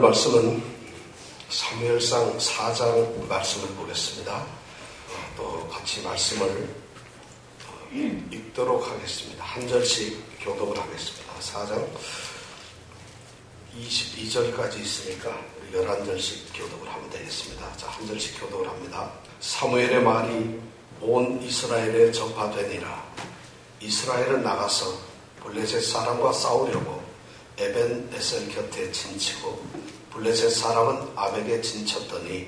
말씀은 사무엘상 4장 말씀을 보겠습니다. 또 같이 말씀을 읽도록 하겠습니다. 한 절씩 교독을 하겠습니다. 4장 22절까지 있으니까 11절씩 교독을 하면 되겠습니다. 자, 한 절씩 교독을 합니다. 사무엘의 말이 온 이스라엘에 전파되니라. 이스라엘은 나가서 블레셋 사람과 싸우려고 에벤 에셀 곁에 진치고 블레셋 사람은 아벡에 진쳤더니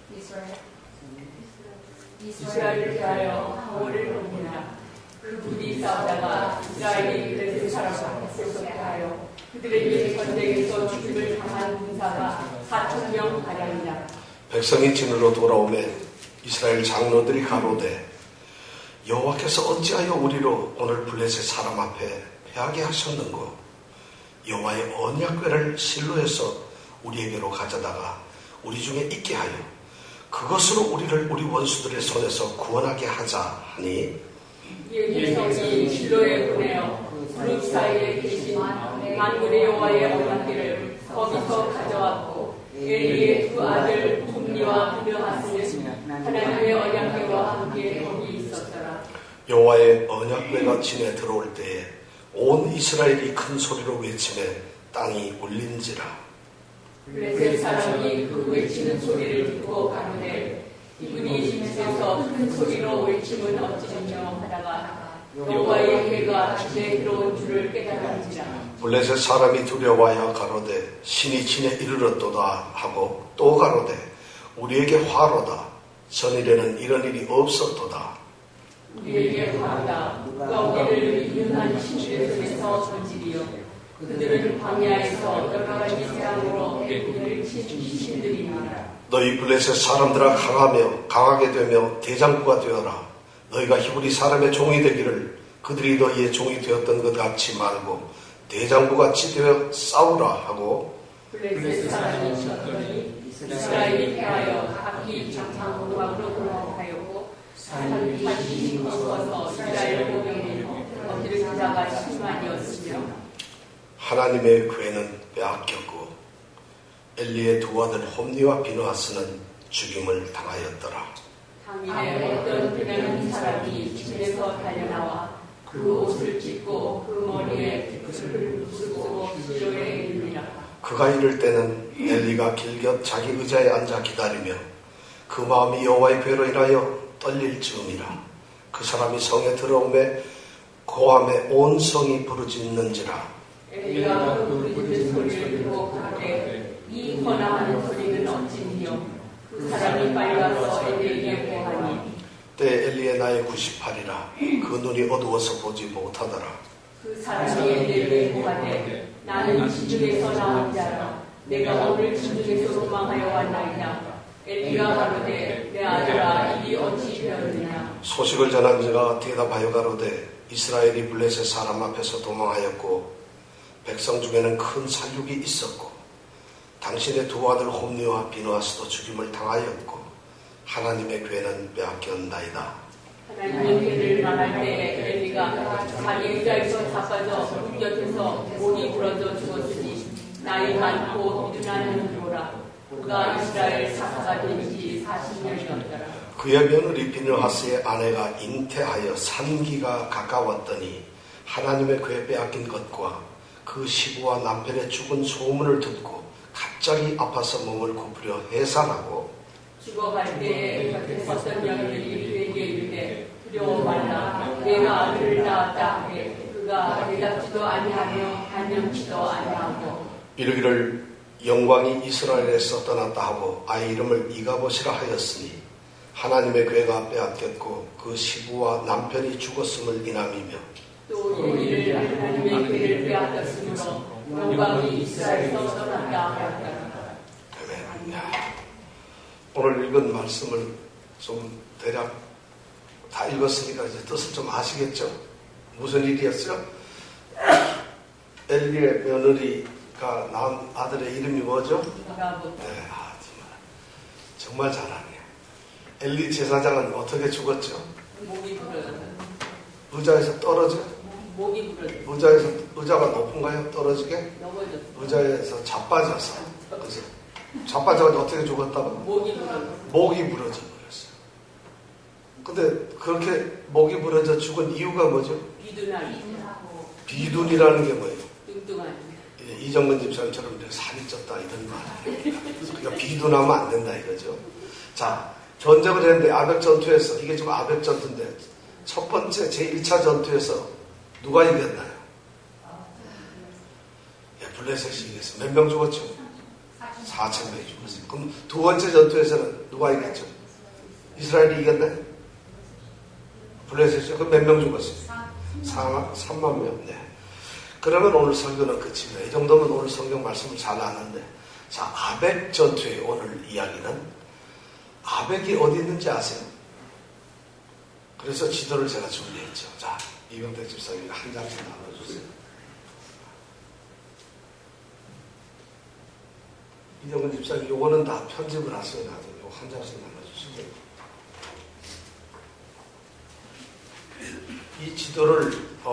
이스라엘을 위하여 하오를 보니라. 그들이 싸우다가 이스라엘이 블레셋 사람과 쏘게 하여 그들에게 전쟁에서 죽임을 당한 군사가 4,000명 가량이라. 백성이 진으로 돌아오매 이스라엘 장로들이 가로되 여호와께서 어찌하여 우리로 오늘 블레셋 사람 앞에 패하게 하셨는고? 여호와의 언약궤를 실로에서 우리에게로 가져다가 우리 중에 있게 하여 그것으로 우리를 우리 원수들의 손에서 구원하게 하자 하니, 백성이 실로에 보내어 그룹 사이에 계신 만군의 여호와의 언약궤를 거기서 가져왔고, 엘리의 두 아들 홈니와 비느하스는 하나님의 언약궤와 함께 거기 있었더라. 여호와의 언약궤가 진에 들어올 때에 온 이스라엘이 큰 소리로 외치며 땅이 울린지라. 블레셋 사람이 그 외치는 소리를 듣고 가로되 이분이 집에서 큰 소리로 외침은 어찌되며 하다가 여호와의 궤가 진에 들어온 줄을 깨달은지라. 블레셋 사람이 두려워하여 가로되 신이 진에 이르렀도다 하고 또 가로되 우리에게 화로다. 전일에는 이런 일이 없었도다. 우리에게 화로다. 누가 우리를 유능한 신들의 손에서 던지리요. 그들은 광야에서 여러 가지 세상으로 우리를 친 신들이니라. 너희 블레셋 사람들아 강하게 되며 대장부가 되어라. 너희가 히브리 사람의 종이 되기를 그들이 너희의 종이 되었던 것 같이 말고 대장부같이 되어 싸우라 하고, 블레셋 사람이 쳤더니 이스라엘이 패하여 각기 장창 공방으로 돌아가였고 산이 다시 거쳐서 이스라엘 보병에서 얻을 자가 10만이었으며 하나님의 궤는 빼앗겼고 엘리의 두 아들 홈니와 비느하스는 죽임을 당하였더라. 당일에 어떤 그나는 사람이 집에서 달려나와 그 옷을 찢고 그 머리에 빗을 쓰고 실로에 이르니라. 그가 이를 때는 엘리가 길곁 자기 의자에 앉아 기다리며 그 마음이 여호와의 궤로 인하여 떨릴 즈음이라. 그 사람이 성에 들어오매 고함에 온 성이 부르짖는지라. 엘리가 그 부르짖는 소리를 듣고 가되 이 권하는 소리는 어찌니요? 그 사람이 빨리 와서 엘리에게 고하니 때 엘리의 나이 98이라 그 눈이 어두워서 보지 못하더라. 그 사람이 엘리에게 고하되 나는 진중에서 나온 자라. 내가 오늘 진중에서 소망하여 왔나이다. 엘리가 가로되 내 아들아 일이 어찌 되었느냐. 소식을 전한 자가 대답하여 가로되 이스라엘이 블레셋 사람 앞에서 도망하였고 백성 중에는 큰 살육이 있었고 당신의 두 아들 홈니와 비느하스도 죽임을 당하였고 하나님의 궤는 빼앗겼나이다. 하나님의 궤를 말할 때 엘리가 자기 의자에서 자빠져 문 곁에서 목이 부러져 죽었으니 나이 많고 미련한 노라. 그가 이스라엘 사사가 된 지 40년이었더라. 그의 며느리 비느하스의 아내가 잉태하여 산기가 가까웠더니 하나님의 궤 빼앗긴 것과 그 시부와 남편의 죽은 소문을 듣고 갑자기 아파서 몸을 굽으려 해산하고 죽어갈 때에 곁에 섰던 며느리 그에게 이르되 두려워 말라. 내가 아들을 낳았다 하되 그가 대답지도 아니하며 단념치도 아니하고 이르기를 영광이 이스라엘에서 떠났다 하고 아이 이름을 이가봇이라 하였으니 하나님의 궤가 빼앗겼고 그 시부와 남편이 죽었음을 인함이며 또 이를 하나님의 궤를 빼앗겼으므로 영광이 이스라엘에서 떠났다 하였다. 아멘. 오늘 읽은 말씀을 좀 대략 다 읽었으니까 이제 뜻을 좀 아시겠죠? 무슨 일이었죠? 엘리의 며느리가 낳은 아들의 이름이 뭐죠? 네, 정말 잘하네요. 엘리 제사장은 어떻게 죽었죠? 목이 부러져. 의자에서 떨어져? 목이 부러져. 의자가 높은가요? 떨어지게? 넘어졌어. 의자에서 자빠져서 그래서 자빠져가지고 어떻게 죽었다고? 목이 부러져 버렸어요. 근데 그렇게 목이 부러져 죽은 이유가 뭐죠? 비둔이라는 게 뭐예요? 이정근 집사님처럼 살이 쪘다 이런 말이에요. 그러니까 비둔하면 안 된다 이거죠. 자, 전쟁을 했는데 아벡 전투에서, 이게 지금 아벡 전투인데 첫 번째 제1차 전투에서 누가 이겼나요? 블레셋이 이겼어요. 몇 명 죽었죠? 4,000명이 죽었어요. 그럼 두 번째 전투에서는 누가 이겼죠? 이스라엘이 이겼나요? 블레셋이요? 그럼 몇 명 죽었어요? 3만 명. 네. 그러면 오늘 설교는 끝입니다. 이 정도면 오늘 성경 말씀을 잘 아는데, 자, 아벡 전투의 오늘 이야기는, 아벡이 어디 있는지 아세요? 그래서 지도를 제가 준비했죠. 자, 이병택 집사님이 한 장씩 나눠주세요. 이정근 집사님, 요거는 다 편집을 하세요. 나중에 요거 한 장씩 나눠주시고요. 이 지도를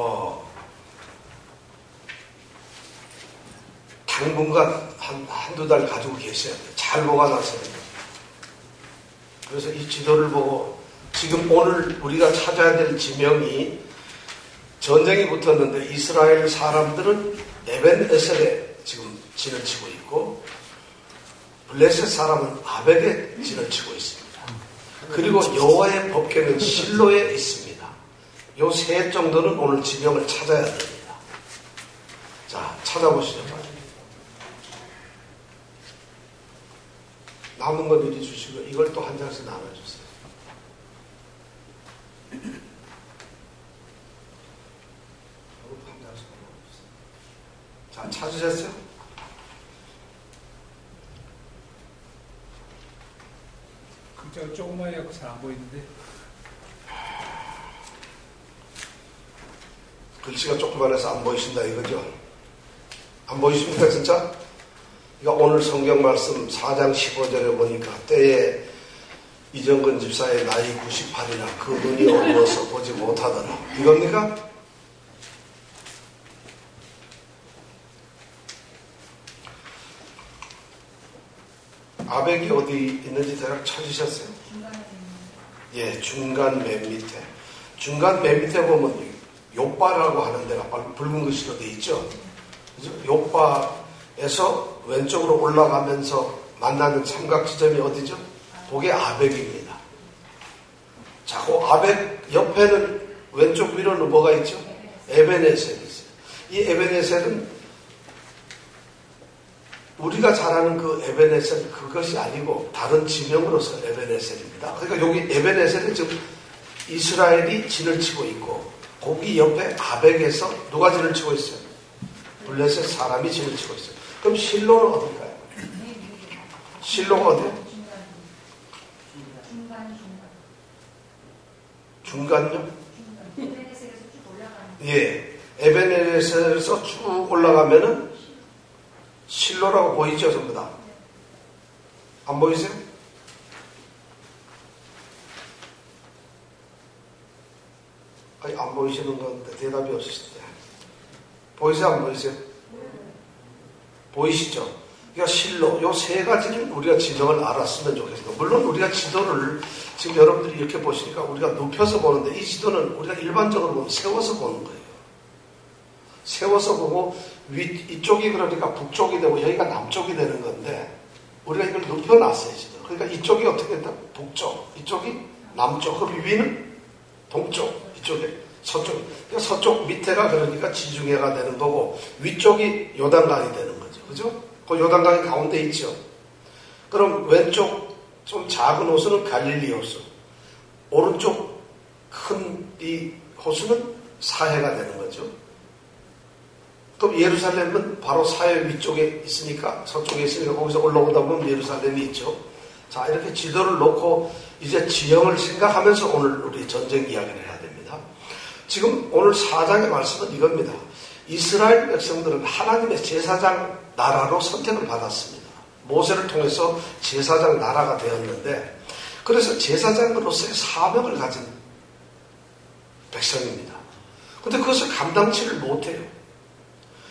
당분간 한두 달 가지고 계셔야 돼요. 잘 보관하셔야 돼요. 그래서 이 지도를 보고 지금 오늘 우리가 찾아야 될 지명이, 전쟁이 붙었는데 이스라엘 사람들은 에벤에셀에 지금 진을 치고 있고 블레셋 사람은 아벡에 진을 치고 있습니다. 그리고 여호와의 법궤는 실로에 있습니다. 요 세 정도는 오늘 지명을 찾아야 됩니다. 자, 찾아보시죠. 남은 거 미리 주시고 이걸 또 한 장씩 나눠주세요. 한 장씩 나눠주세요. 자, 찾으셨어요? 글자가 조그마해 갖고 잘 안 보이는데. 글씨가 조그만해서 안 보이신다 이거죠? 안 보이십니까 진짜? 그러니까 오늘 성경 말씀 4장 15절에 보니까 때에 이정근 집사의 나이 98이나 그 눈이 어두워서 보지 못하더라. 이겁니까? 아벡이 어디 있는지 대략 찾으셨어요? 예, 중간 맨 밑에. 중간 맨 밑에 보면 욥바라고 하는 데가 붉은 글씨로 되어 있죠. 그죠? 욥바에서 왼쪽으로 올라가면서 만나는 삼각 지점이 어디죠? 그게 아벡입니다. 자, 그 아벡 옆에는 왼쪽 위로는 뭐가 있죠? 에벤에셀이 있어요. 이 에벤에셀은 우리가 잘 아는 그 에벤에셀 그것이 아니고 다른 지명으로서 에벤에셀입니다. 그러니까 여기 에벤에셀은 지금 이스라엘이 진을 치고 있고 거기 옆에 아벡에서 누가 진을 치고 있어요? 블레셋 사람이 진을 치고 있어요. 그럼 실로는 어딜까요? 실로가 어디요? 중간요? 예. 에벤에셀에서 쭉 올라가면은 실로라고 보이죠, 전부 다? 안 보이세요? 아니, 안 보이시는 건데 대답이 없으시대. 보이세요, 안 보이세요? 보이시죠? 그러니까 실로, 요 세 가지는 우리가 지명을 알았으면 좋겠습니다. 물론 우리가 지도를 지금 여러분들이 이렇게 보시니까 우리가 눕혀서 보는데 이 지도는 우리가 일반적으로 보면 세워서 보는 거예요. 세워서 보고 이쪽이 그러니까 북쪽이 되고 여기가 남쪽이 되는 건데 우리가 이걸 눕혀놨어요. 지금. 그러니까 이쪽이 어떻게 된다? 북쪽, 이쪽이 남쪽, 그럼 위는 동쪽, 이쪽에 서쪽. 그러니까 서쪽 밑에가 그러니까 지중해가 되는 거고 위쪽이 요단강이 되는 거죠. 그죠? 그 요단강이 가운데 있죠. 그럼 왼쪽 좀 작은 호수는 갈릴리 호수, 오른쪽 큰 이 호수는 사해가 되는 거죠. 그럼 예루살렘은 바로 사해 위쪽에 있으니까, 서쪽에 있으니까 거기서 올라오다 보면 예루살렘이 있죠. 자, 이렇게 지도를 놓고 이제 지형을 생각하면서 오늘 우리 전쟁 이야기를 해야 됩니다. 지금 오늘 4장의 말씀은 이겁니다. 이스라엘 백성들은 하나님의 제사장 나라로 선택을 받았습니다. 모세를 통해서 제사장 나라가 되었는데, 그래서 제사장으로서의 사명을 가진 백성입니다. 근데 그것을 감당치를 못해요.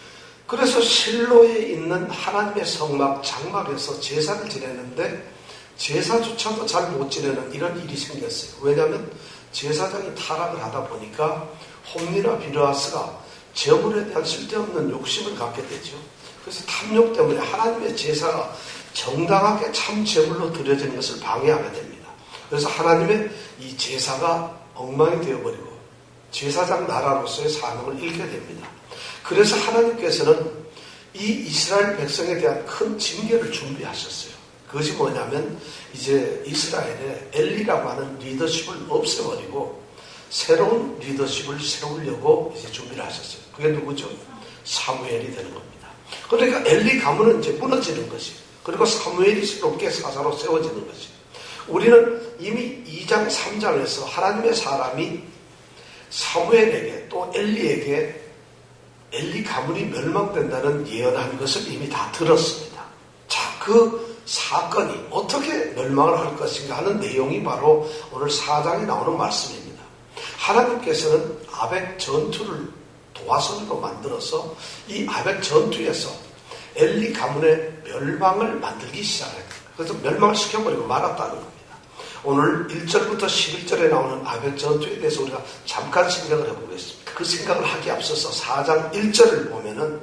그래서 실로에 있는 하나님의 성막 장막에서 제사를 지내는데 제사조차도 잘 못 지내는 이런 일이 생겼어요. 왜냐하면 제사장이 타락을 하다 보니까 홈리나 비르아스가 제물에 대한 쓸데없는 욕심을 갖게 되죠. 그래서 탐욕 때문에 하나님의 제사가 정당하게 참 제물로 드려지는 것을 방해하게 됩니다. 그래서 하나님의 이 제사가 엉망이 되어버리고 제사장 나라로서의 사명을 잃게 됩니다. 그래서 하나님께서는 이 이스라엘 백성에 대한 큰 징계를 준비하셨어요. 그것이 뭐냐면 이제 이스라엘에 엘리라고 하는 리더십을 없애버리고 새로운 리더십을 세우려고 이제 준비를 하셨어요. 그게 누구죠? 사무엘이 되는 겁니다. 그러니까 엘리 가문은 이제 무너지는 것이, 그리고 사무엘이 새롭게 사사로 세워지는 것이. 우리는 이미 2장 3장에서 하나님의 사람이 사무엘에게 또 엘리에게 엘리 가문이 멸망된다는 예언한 것을 이미 다 들었습니다. 자, 그 사건이 어떻게 멸망을 할 것인가 하는 내용이 바로 오늘 4장에 나오는 말씀입니다. 하나님께서는 아벡 전투를 도화선으로 만들어서 이 아벡 전투에서 엘리 가문의 멸망을 만들기 시작했다. 그래서 멸망을 시켜버리고 말았다는 겁니다. 오늘 1절부터 11절에 나오는 아벡 전투에 대해서 우리가 잠깐 생각을 해보겠습니다. 그 생각을 하기에 앞서서 4장 1절을 보면은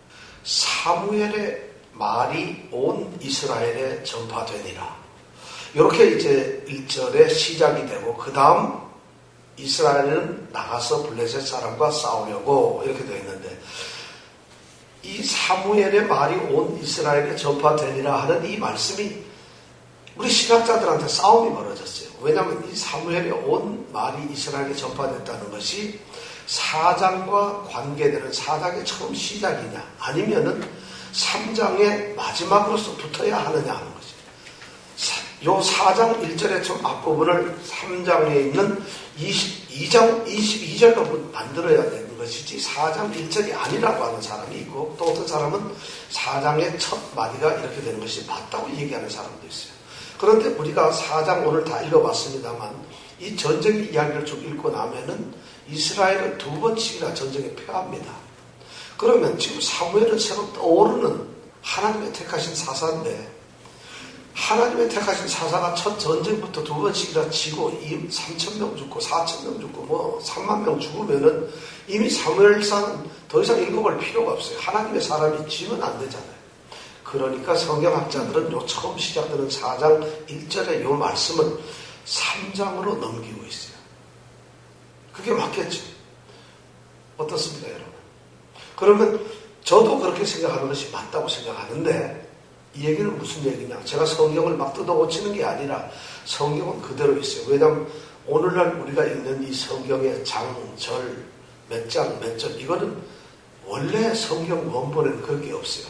사무엘의 말이 온 이스라엘에 전파되니라. 이렇게 이제 1절에 시작이 되고 그 다음 이스라엘은 나가서 블레셋 사람과 싸우려고 이렇게 되어 있는데 이 사무엘의 말이 온 이스라엘에 전파되니라 하는 이 말씀이 우리 신학자들한테 싸움이 벌어졌어요. 왜냐하면 이 사무엘의 온 말이 이스라엘에 전파됐다는 것이 4장과 관계되는 4장의 처음 시작이냐 아니면은 3장의 마지막으로서 붙어야 하느냐 하는 것이죠. 요 4장 1절의 좀 앞부분을 3장에 있는 22장 22절로 만들어야 되는 것이지 4장 1절이 아니라고 하는 사람이 있고 또 어떤 사람은 4장의 첫 마디가 이렇게 되는 것이 맞다고 얘기하는 사람도 있어요. 그런데 우리가 4장 오늘 다 읽어봤습니다만 이 전쟁 이야기를 쭉 읽고 나면은 이스라엘은 2번씩이나 전쟁에 패합니다. 그러면 지금 사무엘은 새로 떠오르는 하나님의 택하신 사사인데 하나님의 택하신 사사가 첫 전쟁부터 2번씩이나 지고 3,000명 죽고 4,000명 죽고 뭐 3만 명 죽으면은 이미 사무엘사는 더 이상 읽어볼 필요가 없어요. 하나님의 사람이 지면 안 되잖아요. 그러니까 성경학자들은 요 처음 시작되는 4장 1절의 요 말씀을 3장으로 넘기고 있어요. 그게 맞겠죠? 어떻습니까, 여러분? 그러면 저도 그렇게 생각하는 것이 맞다고 생각하는데 이 얘기는 무슨 얘기냐? 제가 성경을 막 뜯어고치는 게 아니라 성경은 그대로 있어요. 왜냐하면 오늘날 우리가 읽는 이 성경의 장, 절, 몇 장, 몇 절 이거는 원래 성경 원본에는 그런 게 없어요.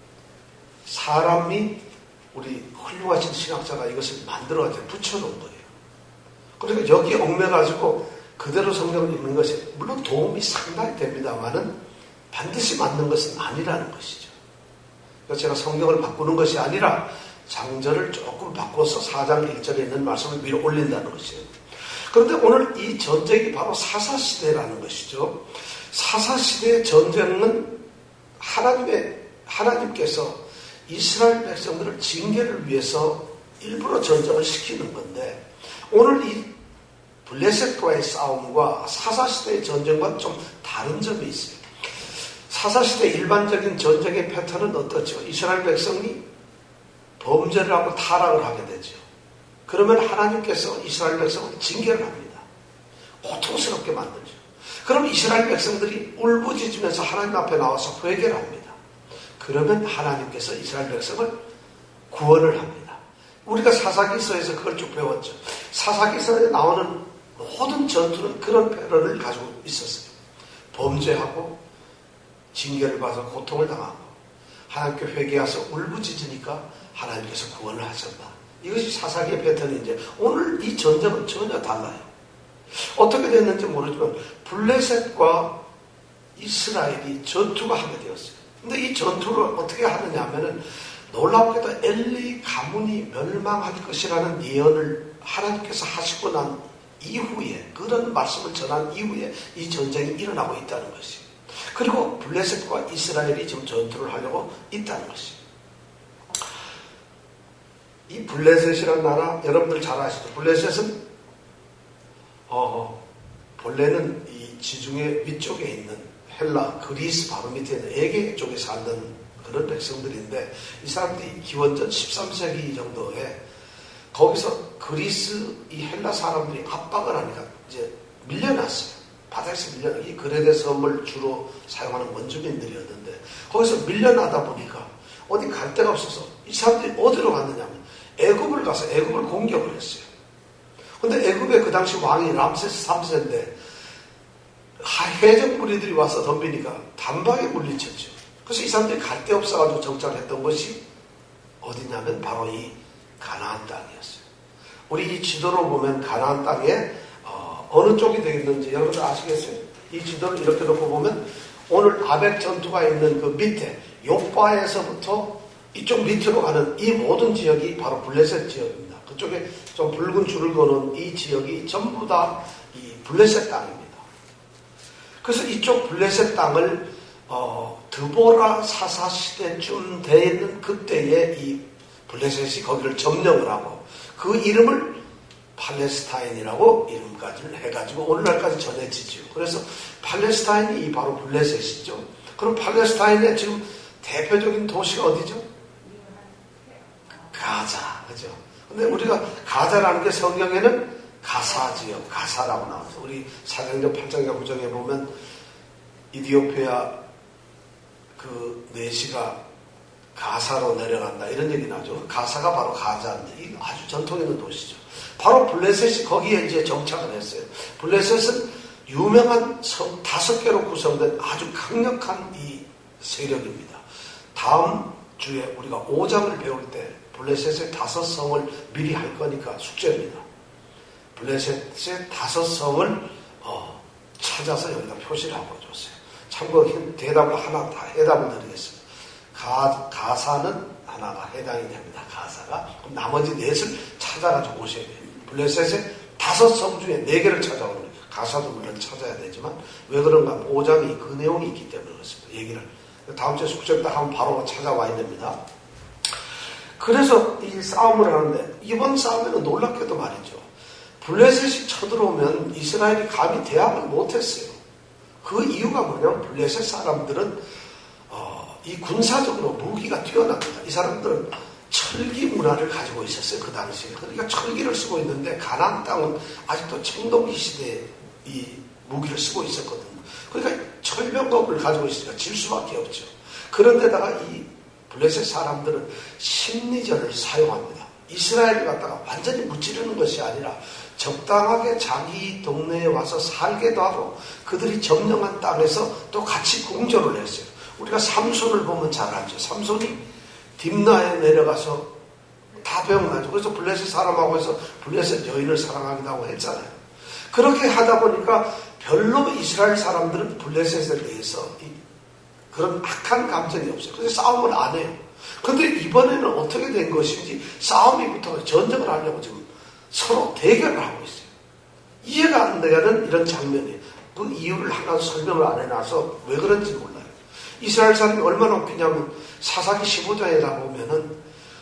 사람이 우리 훌륭하신 신학자가 이것을 만들어가지고 붙여놓은 거예요. 그러니까 여기 얽매가지고 그대로 성경을 읽는 것이 물론 도움이 상당히 됩니다만은 반드시 맞는 것은 아니라는 것이죠. 그래서 제가 성경을 바꾸는 것이 아니라 장절을 조금 바꿔서 4장 1절에 있는 말씀을 위로 올린다는 것이에요. 그런데 오늘 이 전쟁이 바로 사사시대라는 것이죠. 사사시대의 전쟁은 하나님께서 이스라엘 백성들을 징계를 위해서 일부러 전쟁을 시키는 건데 오늘 이 블레셋과의 싸움과 사사시대의 전쟁과는 좀 다른 점이 있어요. 사사시대 일반적인 전쟁의 패턴은 어떻죠? 이스라엘 백성이 범죄를 하고 타락을 하게 되죠. 그러면 하나님께서 이스라엘 백성을 징계를 합니다. 고통스럽게 만들죠. 그럼 이스라엘 백성들이 울부짖으면서 하나님 앞에 나와서 회개를 합니다. 그러면 하나님께서 이스라엘 백성을 구원을 합니다. 우리가 사사기서에서 그걸 쭉 배웠죠. 사사기서에 나오는 모든 전투는 그런 패턴을 가지고 있었어요. 범죄하고 징계를 받아서 고통을 당하고 하나님께 회개해서 울부짖으니까 하나님께서 구원을 하셨다. 이것이 사사기의 패턴인데 오늘 이 전쟁은 전혀 달라요. 어떻게 됐는지 모르지만 블레셋과 이스라엘이 전투가 하게 되었어요. 근데 이 전투를 어떻게 하느냐 하면은 놀랍게도 엘리 가문이 멸망할 것이라는 예언을 하나님께서 하시고 난 이후에 그런 말씀을 전한 이후에 이 전쟁이 일어나고 있다는 것이에요. 그리고 블레셋과 이스라엘이 지금 전투를 하려고 있다는 것이에요. 이 블레셋이라는 나라 여러분들 잘 아시죠? 블레셋은 본래는 이 지중해 위쪽에 있는 헬라, 그리스 바로 밑에 있는 에게 쪽에 살던 그런 백성들인데 이 사람들이 기원전 13세기 정도에 거기서 그리스 이 헬라 사람들이 압박을 하니까 이제 밀려났어요. 바다에서 밀려나. 이 그레데 섬을 주로 사용하는 원주민들이었는데 거기서 밀려나다 보니까 어디 갈 데가 없어서 이 사람들이 어디로 갔느냐면 애굽을 가서 애굽을 공격을 했어요. 근데 애굽에 그 당시 왕이 람세스 3세인데 해적 무리들이 와서 덤비니까 단박에 물리쳤죠. 그래서 이 사람들이 갈 데 없어가지고 정착했던 것이 어디냐면 바로 이 가나안 땅이었어요. 우리 이 지도로 보면 가나안 땅에 어느 쪽이 되겠는지 여러분들 아시겠어요? 이 지도를 이렇게 놓고 보면 오늘 아벡 전투가 있는 그 밑에 요바에서부터 이쪽 밑으로 가는 이 모든 지역이 바로 블레셋 지역입니다. 그쪽에 좀 붉은 줄을 거는 이 지역이 전부 다 이 블레셋 땅입니다. 그래서 이쪽 블레셋 땅을 드보라 사사 시대쯤 되는 그때에 이 블레셋이 거기를 점령을 하고 그 이름을 팔레스타인이라고 이름까지 해가지고 오늘날까지 전해지죠. 그래서 팔레스타인이 바로 블레셋이죠. 그럼 팔레스타인의 지금 대표적인 도시가 어디죠? 가자, 그죠? 근데 우리가 가자라는 게 성경에는 가사 지역, 가사라고 나와서 우리 사도행전 8장과 9장에 보면 이디오피아 그 내시가 가사로 내려간다 이런 얘기 나죠. 가사가 바로 가자인데 이 아주 전통 있는 도시죠. 바로 블레셋이 거기에 이제 정착을 했어요. 블레셋은 유명한 성 5개로 구성된 아주 강력한 이 세력입니다. 다음 주에 우리가 5장을 배울 때 블레셋의 5성을 미리 할 거니까 숙제입니다. 블레셋의 5성을 찾아서 여기다 표시를 하고 줬어요. 참고로 대답을 하나 다 해답을 드리겠습니다. 가사는 하나가 해당이 됩니다. 가사가. 그럼 나머지 4을 찾아가지고 오셔야 돼요. 블레셋의 5성 중에 4개를 찾아오는 거예요. 가사도 물론 찾아야 되지만 왜 그런가 하면 5장이 그 내용이 있기 때문에 그렇습니다. 얘기를. 다음 주에 숙제부터 하면 바로 찾아와야 됩니다. 그래서 이 싸움을 하는데 이번 싸움에는 놀랍게도 말이죠. 블레셋이 쳐들어오면 이스라엘이 감히 대항을 못했어요. 그 이유가 뭐냐면 블레셋 사람들은 이 군사적으로 무기가 뛰어납니다. 이 사람들은 철기 문화를 가지고 있었어요. 그 당시에. 그러니까 철기를 쓰고 있는데 가나안 땅은 아직도 청동기 시대에 이 무기를 쓰고 있었거든요. 그러니까 철병법을 가지고 있으니까 질 수밖에 없죠. 그런데다가 이 블레셋 사람들은 심리전을 사용합니다. 이스라엘을 갖다가 완전히 무찌르는 것이 아니라 적당하게 자기 동네에 와서 살게도 하고 그들이 점령한 땅에서 또 같이 공존을 했어요. 우리가 삼손을 보면 잘 알죠. 삼손이 딥나에 내려가서 다 배워가지고 그래서 블레셋 사람하고 해서 블레셋 여인을 사랑하기도 하고 했잖아요. 그렇게 하다 보니까 별로 이스라엘 사람들은 블레셋에 대해서 그런 악한 감정이 없어요. 그래서 싸움을 안 해요. 그런데 이번에는 어떻게 된 것인지 싸움이 붙어서 전쟁을 하려고 지금 서로 대결을 하고 있어요. 이해가 안 되는 이런 장면이에요. 그 이유를 하나도 설명을 안 해놔서 왜 그런지 몰라요. 이스라엘 사람이 얼마나 웃기냐면 사사기 15장에 가보면은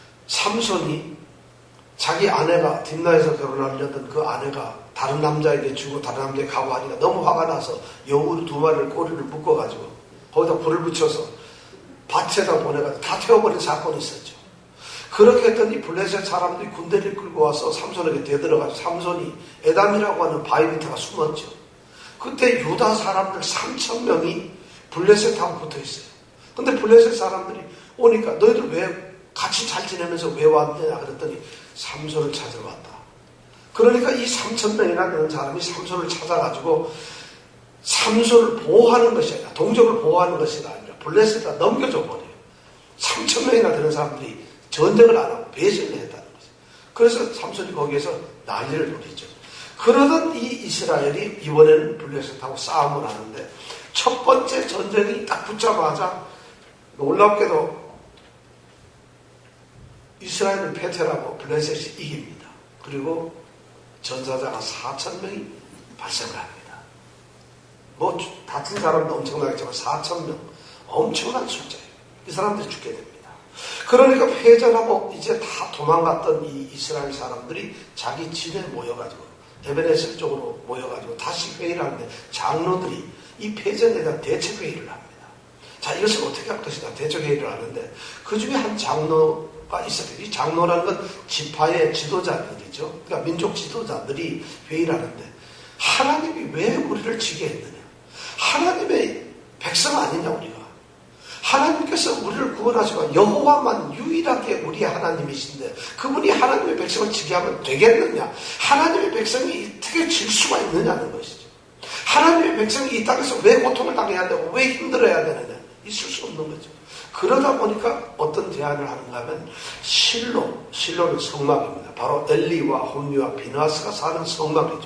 삼손이 자기 아내가 딥나에서 결혼하려던 그 아내가 다른 남자에게 주고 다른 남자에게 가고 하니까 너무 화가 나서 여우루 2마리를 꼬리를 묶어가지고 거기다 불을 붙여서 밭에다 보내가지고 다 태워버린 사건이 있었죠. 그렇게 했더니 블레셋 사람들이 군대를 끌고 와서 삼손에게 대들어가지고 삼손이 에담이라고 하는 바위 밑에가 숨었죠. 그때 유다 사람들 3,000명이 블레셋하고 붙어 있어요. 근데 블레셋 사람들이 오니까 너희들 왜 같이 잘 지내면서 왜 왔느냐 그랬더니 삼손을 찾으러 왔다. 그러니까 이 3,000명이나 되는 사람이 삼손을 찾아가지고 삼손을 보호하는 것이 아니라 동족을 보호하는 것이 아니라 블레셋에다 넘겨줘 버려요. 3,000명이나 되는 사람들이 전쟁을 안 하고 배신을 했다는 거죠. 그래서 삼손이 거기에서 난리를 부리죠. 그러던 이 이스라엘이 이번에는 블레셋하고 싸움을 하는데 첫 번째 전쟁이 딱 붙자마자 놀랍게도 이스라엘은 패퇴하고 블레셋이 이깁니다. 그리고 전사자가 4,000명이 발생을 합니다. 뭐 다친 사람도 엄청나겠지만 4,000명 엄청난 숫자예요. 이 사람들이 죽게 됩니다. 그러니까 패전하고 이제 다 도망갔던 이 이스라엘 사람들이 자기 집에 모여가지고 에베네셀 쪽으로 모여가지고 다시 회의를 하는데 장로들이 이 패전에 대한 대책회의를 합니다. 자, 이것을 어떻게 할 것이냐 대책회의를 하는데 그 중에 한 장로가 있었어요. 이 장로라는 건 지파의 지도자들이죠. 그러니까 민족 지도자들이 회의를 하는데 하나님이 왜 우리를 지게 했느냐. 하나님의 백성 아니냐 우리가. 하나님께서 우리를 구원하시고 여호와만 유일하게 우리의 하나님이신데 그분이 하나님의 백성을 지게 하면 되겠느냐. 하나님의 백성이 어떻게 질 수가 있느냐는 것이죠. 하나님의 백성이 이 땅에서 왜 고통을 당해야 되고 왜 힘들어야 되느냐. 있을 수 없는 거죠. 그러다 보니까 어떤 제안을 하는가 하면 실로는 성막입니다. 바로 엘리와 홈리와 비느하스가 사는 성막이죠.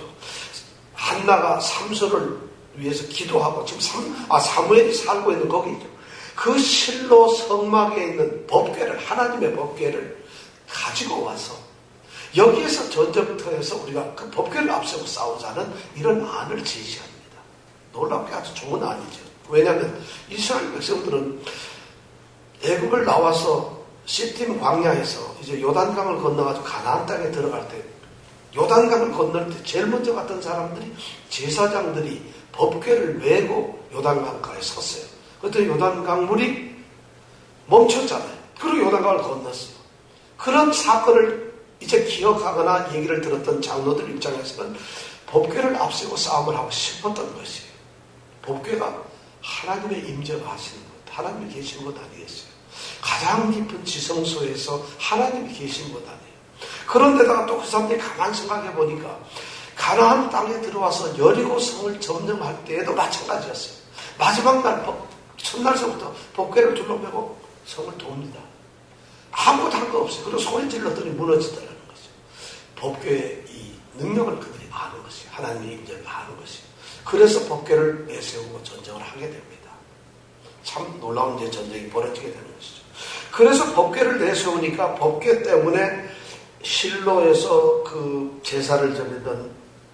한나가 삼손을 위해서 기도하고 지금 사무엘이 살고 있는 거기죠. 그 실로 성막에 있는 법궤를 하나님의 법궤를 가지고 와서 여기에서 전쟁부터 해서 우리가 그 법궤를 앞세우고 싸우자는 이런 안을 제시합니다. 놀랍게 아주 좋은 안이죠. 왜냐하면 이스라엘 백성들은 애굽을 나와서 시팀 광야에서 이제 요단강을 건너가지고 가나안 땅에 들어갈 때 요단강을 건널 때 제일 먼저 갔던 사람들이 제사장들이 법궤를 메고 요단강가에 섰어요. 그때 요단강 물이 멈췄잖아요. 그리고 요단강을 건넜어요. 그런 사건을 이제 기억하거나 얘기를 들었던 장로들 입장에서는 법궤를 앞세우고 싸움을 하고 싶었던 것이에요. 법궤가 하나님의 임재가 하시는 것, 하나님이 계시는 것 아니겠어요? 가장 깊은 지성소에서 하나님이 계신 것 아니에요? 그런데다가 또 그 사람들이 가만히 생각해 보니까 가나안 땅에 들어와서 여리고 성을 점령할 때에도 마찬가지였어요. 마지막 날 첫날서부터 법궤를 둘러매고 성을 돕니다. 아무것도 할 거 없어요. 그리고 소리 질렀더니 무너지더라는 거죠. 법궤의 이 능력을 그들이 아는 것이에요. 하나님의 임재를 아는 것이에요. 그래서 법궤를 내세우고 전쟁을 하게 됩니다. 참 놀라운 이제 전쟁이 벌어지게 되는 것이죠. 그래서 법궤를 내세우니까 법궤 때문에 실로에서 그 제사를 드리던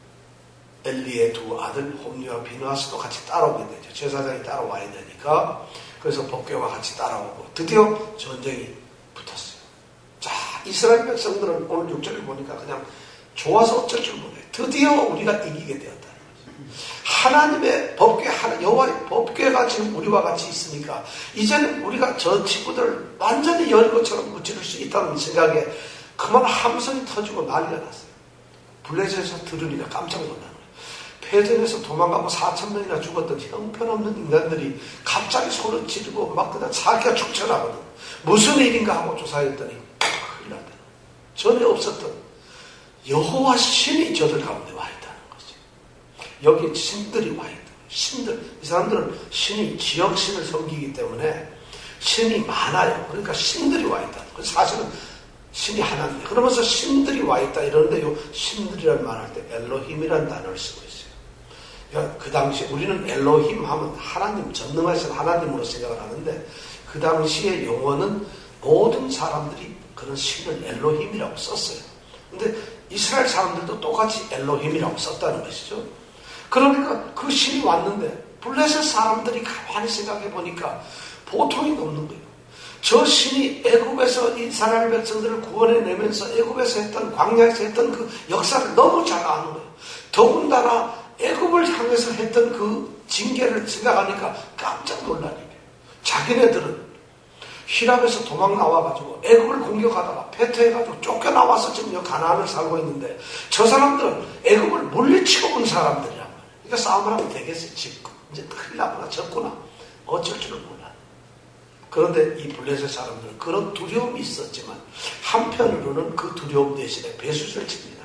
엘리의 두 아들 홈리와 비느하스도 같이 따라오게 되죠. 제사장이 따라와야 되니까. 그래서 법궤와 같이 따라오고 드디어 전쟁이 붙었어요. 자, 이스라엘 백성들은 오늘 6절을 보니까 그냥 좋아서 어쩔 줄 몰라요. 드디어 우리가 이기게 되었다는 거죠. 하나님의 법궤, 여호와의 법궤가 지금 우리와 같이 있으니까 이제는 우리가 저 친구들을 완전히 여리고처럼 무찌를 수 있다는 생각에 그만 함성이 터지고 난리가 났어요. 블레셋에서 들으니까 깜짝 놀라는 거예요. 패전에서 도망가고 4,000명이나 죽었던 형편없는 인간들이 갑자기 소리 지르고 막 그냥 자기가 축전하거든. 무슨 일인가 하고 조사했더니 큰일 났다. 전에 없었던 여호와 신이 저들 가운데 와 있다는 거지. 여기 신들이 와 있다. 신들. 이 사람들은 신이 지역신을 섬기기 때문에 신이 많아요. 그러니까 신들이 와 있다는 거예요. 사실은 신이 하나인데 그러면서 신들이 와 있다 이러는데 요 신들이라는 말할 때 엘로힘이라는 단어를 쓰고 있어요. 그러니까 그 당시 우리는 엘로힘 하면 하나님, 전능하신 하나님으로 생각을 하는데 그 당시의 용어는 모든 사람들이 그런 신을 엘로힘이라고 썼어요. 근데 이스라엘 사람들도 똑같이 엘로힘이라고 썼다는 것이죠. 그러니까 그 신이 왔는데 블레셋 사람들이 가만히 생각해 보니까 보통이 없는 거예요. 저 신이 애굽에서 이스라엘 백성들을 구원해내면서 애굽에서 했던 광야에서 했던 그 역사를 너무 잘 아는 거예요. 더군다나 애굽을 향해서 했던 그 징계를 생각하니까 깜짝 놀라는 거예요. 자기네들은 히랍에서 도망 나와가지고 애굽을 공격하다가 패퇴해가지고 쫓겨나와서 지금 여기 가나안을 살고 있는데 저 사람들은 애굽을 물리치고 온 사람들이란 말이에요. 그러니까 싸움을 하면 되겠어요. 짓고 이제 큰일 나구나 졌구나 어쩔 줄을 몰라. 그런데 이 블레셋 사람들은 그런 두려움이 있었지만 한편으로는 그 두려움 대신에 배수를 칩니다.